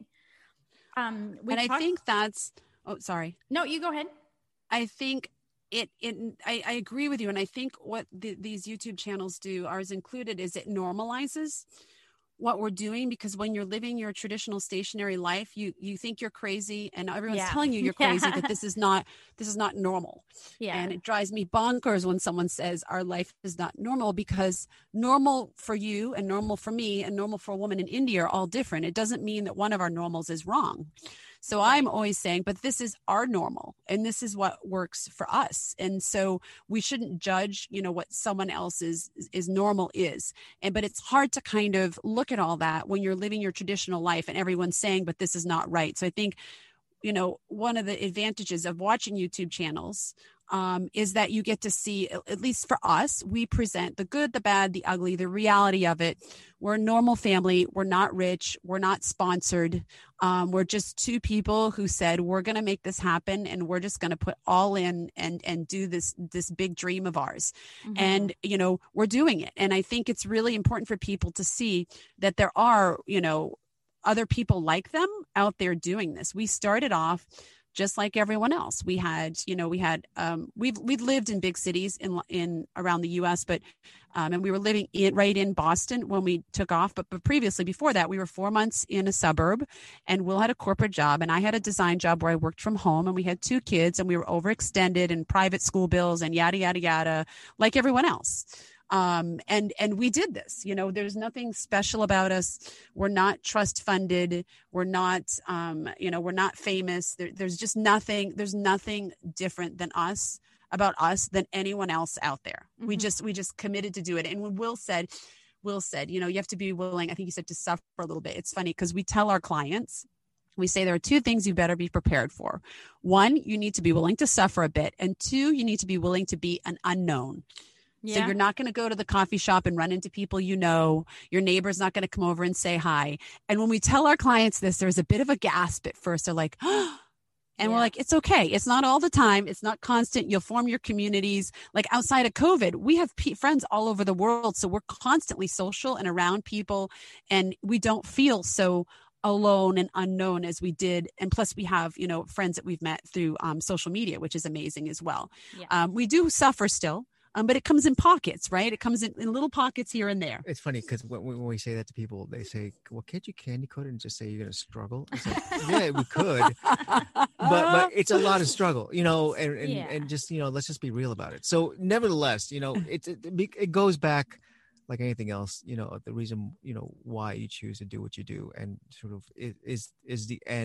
Um, we and I talked- think that's, oh, sorry. no, you go ahead. I think it, it I, I agree with you. And I think what the, these YouTube channels do, ours included, is it normalizes what we're doing, because when you're living your traditional stationary life, you, you think you're crazy and everyone's Yeah. telling you you're Yeah. crazy, that this is not, this is not normal. Yeah. And it drives me bonkers when someone says our life is not normal, because normal for you and normal for me and normal for a woman in India are all different. It doesn't mean that one of our normals is wrong. So I'm always saying, but this is our normal and this is what works for us. And so we shouldn't judge, you know, what someone else's is, is normal is. And, but it's hard to kind of look at all that when you're living your traditional life and everyone's saying, but this is not right. So I think, you know, one of the advantages of watching YouTube channels um, is that you get to see, at least for us, we present the good, the bad, the ugly, the reality of it. We're a normal family. We're not rich. We're not sponsored. Um, we're just two people who said, we're going to make this happen and we're just going to put all in and, and do this, this big dream of ours. Mm-hmm. And, you know, we're doing it. And I think it's really important for people to see that there are, you know, other people like them out there doing this. We started off just like everyone else. We had, you know, we had, um, we've, we've lived in big cities in, in around the U S, but, um, and we were living in right in Boston when we took off. But, but previously, before that, we were four months in a suburb, and Will had a corporate job and I had a design job where I worked from home, and we had two kids and we were overextended and private school bills and yada, yada, yada, like everyone else. Um, and, and we did this, you know, there's nothing special about us. We're not trust funded. We're not, um, you know, we're not famous. There, there's just nothing, there's nothing different than us about us than anyone else out there. Mm-hmm. We just, we just committed to do it. And when Will said, Will said, you know, you have to be willing, I think he said, to suffer a little bit. It's funny because we tell our clients, we say there are two things you better be prepared for. One, you need to be willing to suffer a bit. And two, you need to be willing to be an unknown. Yeah. So you're not going to go to the coffee shop and run into people you know. Your neighbor's not going to come over and say hi. And when we tell our clients this, there's a bit of a gasp at first. They're like, oh. And yeah. we're like, it's okay. It's not all the time. It's not constant. You'll form your communities. Like outside of COVID, we have p- friends all over the world. So we're constantly social and around people. And we don't feel so alone and unknown as we did. And plus we have, you know, friends that we've met through um, social media, which is amazing as well. Yeah. Um, we do suffer still. Um, but it comes in pockets, right? It comes in, in little pockets here and there. It's funny because when, when we say that to people, they say, well, can't you candy coat it and just say you're going to struggle? It's like, yeah, we could. But but it's a lot of struggle, you know, and, and, yeah. and just, you know, let's just be real about it. So nevertheless, you know, it, it, it goes back like anything else, you know, the reason, you know, why you choose to do what you do and sort of is, is the end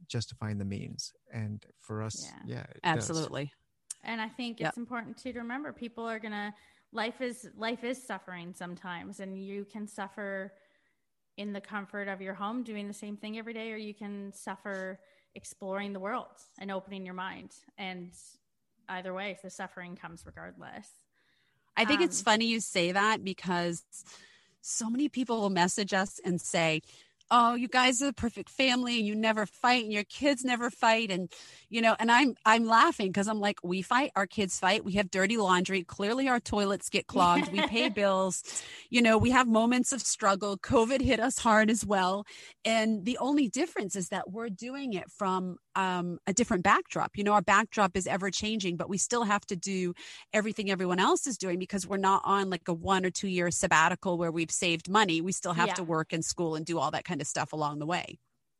justifying the means. And for us, yeah, Yeah. it Absolutely. And I think Yep. it's important too to remember people are gonna life is life is suffering sometimes, and you can suffer in the comfort of your home doing the same thing every day, or you can suffer exploring the world and opening your mind. And either way, the suffering comes regardless. I think it's Um, funny you say that because so many people will message us and say, oh, you guys are the perfect family and you never fight and your kids never fight. And, you know, and I'm, I'm laughing because I'm like, we fight, our kids fight. We have dirty laundry. Clearly our toilets get clogged. We pay bills. You know, we have moments of struggle. COVID hit us hard as well. And the only difference is that we're doing it from um, a different backdrop. You know, our backdrop is ever changing, but we still have to do everything everyone else is doing because we're not on like a one or two year sabbatical where we've saved money. We still have Yeah. to work and school and do all that kind of stuff along the way.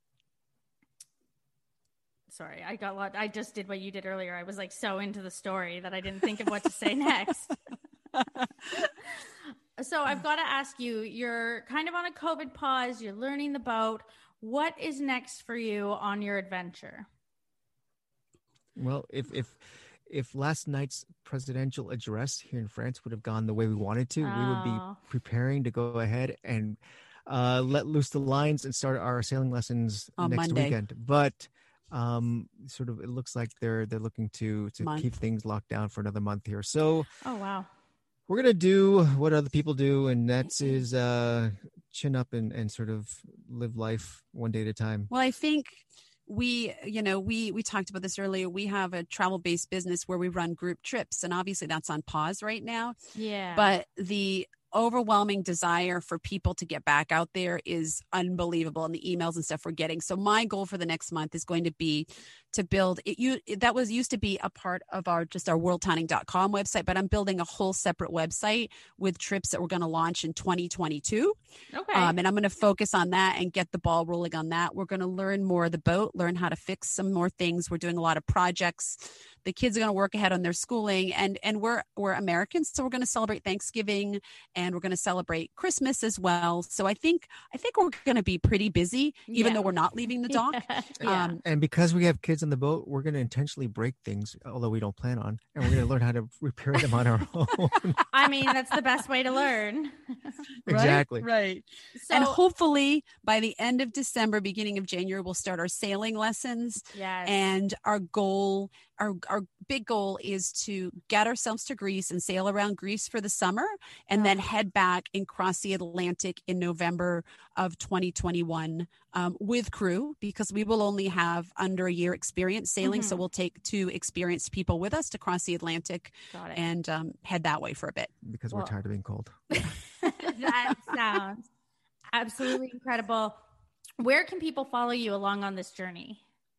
Sorry, I got lot. I just did what you did earlier. I was like so into the story that I didn't think of what to say next. So I've got to ask you, you're kind of on a COVID pause. You're learning the boat. What is next for you on your adventure? Well, if if if last night's presidential address here in France would have gone the way we wanted to, we would be Oh. preparing to go ahead and uh, let loose the lines and start our sailing lessons On next Monday. weekend. But um, sort of, it looks like they're they're looking to to Month. keep things locked down for another month here. So Oh, wow. we're gonna do what other people do, and that's is uh, chin up and and sort of live life one day at a time. Well, I think we, you know, we, we talked about this earlier. We have a travel-based business where we run group trips, and obviously that's on pause right now. Yeah. But the overwhelming desire for people to get back out there is unbelievable, and the emails and stuff we're getting. So my goal for the next month is going to be to build it. You that was used to be a part of our just our world towning dot com website, but I'm building a whole separate website with trips that we're going to launch in twenty twenty-two. Okay. Um, and I'm going to focus on that and get the ball rolling on that. We're going to learn more of the boat, learn how to fix some more things. We're doing a lot of projects. The kids are going to work ahead on their schooling, and and we're we're Americans, so we're going to celebrate Thanksgiving and we're going to celebrate Christmas as well. So I think I think we're going to be pretty busy, even Yeah. though we're not leaving the dock. Yeah. Um, And because we have kids on the boat, we're going to intentionally break things, although we don't plan on, and we're going to learn how to repair them on our own. I mean, that's the best way to learn. Exactly. Right. So, and hopefully by the end of December, beginning of January, we'll start our sailing lessons. yes. And our goal, our, our big goal is to get ourselves to Greece and sail around Greece for the summer and then head back and cross the Atlantic in November of twenty twenty-one um, with crew, because we will only have under a year experience sailing. So Mhm. we'll take two experienced people with us to cross the Atlantic Got it. and um, head that way for a bit. Because Well- we're tired of being cold. That sounds absolutely incredible. Where can people follow you along on this journey?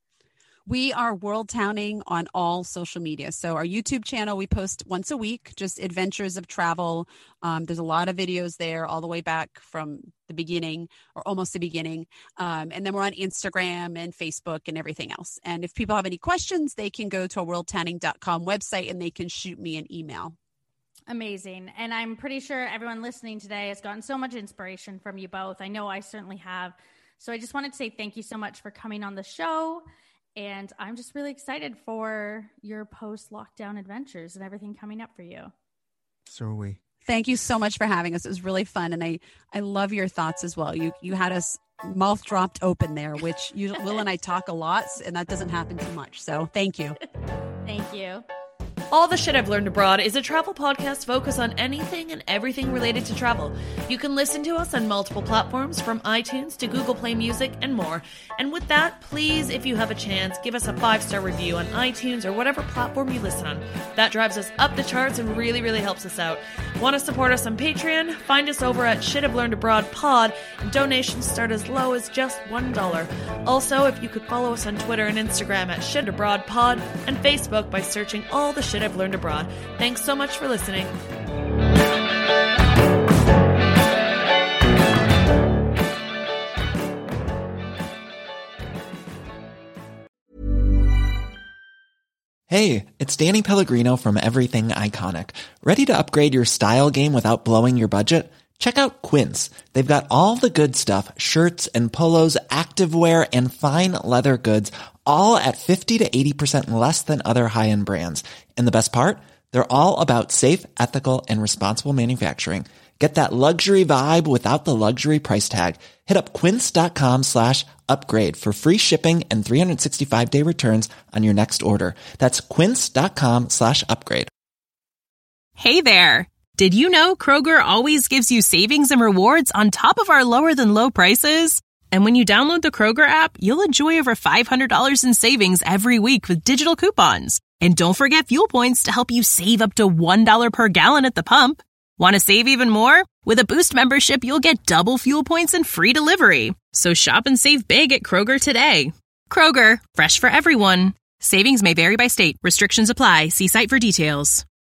We are World Towning on all social media. So our YouTube channel, we post once a week, just adventures of travel. Um, there's a lot of videos there all the way back from the beginning or almost the beginning. Um, and then we're on Instagram and Facebook and everything else. And if people have any questions, they can go to our world towning dot com website and they can shoot me an email. Amazing. And I'm pretty sure everyone listening today has gotten so much inspiration from you both. I know I certainly have. So I just wanted to say thank you so much for coming on the show. And I'm just really excited for your post-lockdown adventures and everything coming up for you. So are we. Thank you so much for having us. It was really fun. And I, I love your thoughts as well. You, you had us mouth dropped open there, which you, Will and I talk a lot, and that doesn't happen too much. So thank you. Thank you. All the Shit I've Learned Abroad is a travel podcast focused on anything and everything related to travel. You can listen to us on multiple platforms, from iTunes to Google Play Music and more. And with that, please, if you have a chance, give us a five-star review on iTunes or whatever platform you listen on. That drives us up the charts and really, really helps us out. Want to support us on Patreon? Find us over at Shit I've Learned Abroad Pod, and donations start as low as just one dollar. Also, if you could follow us on Twitter and Instagram at Shit Abroad Pod, and Facebook by searching all the Shit I've Learned Abroad. Thanks so much for listening. Hey, it's Danny Pellegrino from Everything Iconic. Ready to upgrade your style game without blowing your budget? Check out Quince. They've got all the good stuff, shirts and polos, activewear, and fine leather goods, all at fifty to eighty percent less than other high-end brands. And the best part? They're all about safe, ethical, and responsible manufacturing. Get that luxury vibe without the luxury price tag. Hit up quince.com slash upgrade for free shipping and three sixty-five day returns on your next order. That's quince.com slash upgrade. Hey there. Did you know Kroger always gives you savings and rewards on top of our lower than low prices? And when you download the Kroger app, you'll enjoy over five hundred dollars in savings every week with digital coupons. And don't forget fuel points to help you save up to one dollar per gallon at the pump. Want to save even more? With a Boost membership, you'll get double fuel points and free delivery. So shop and save big at Kroger today. Kroger, fresh for everyone. Savings may vary by state. Restrictions apply. See site for details.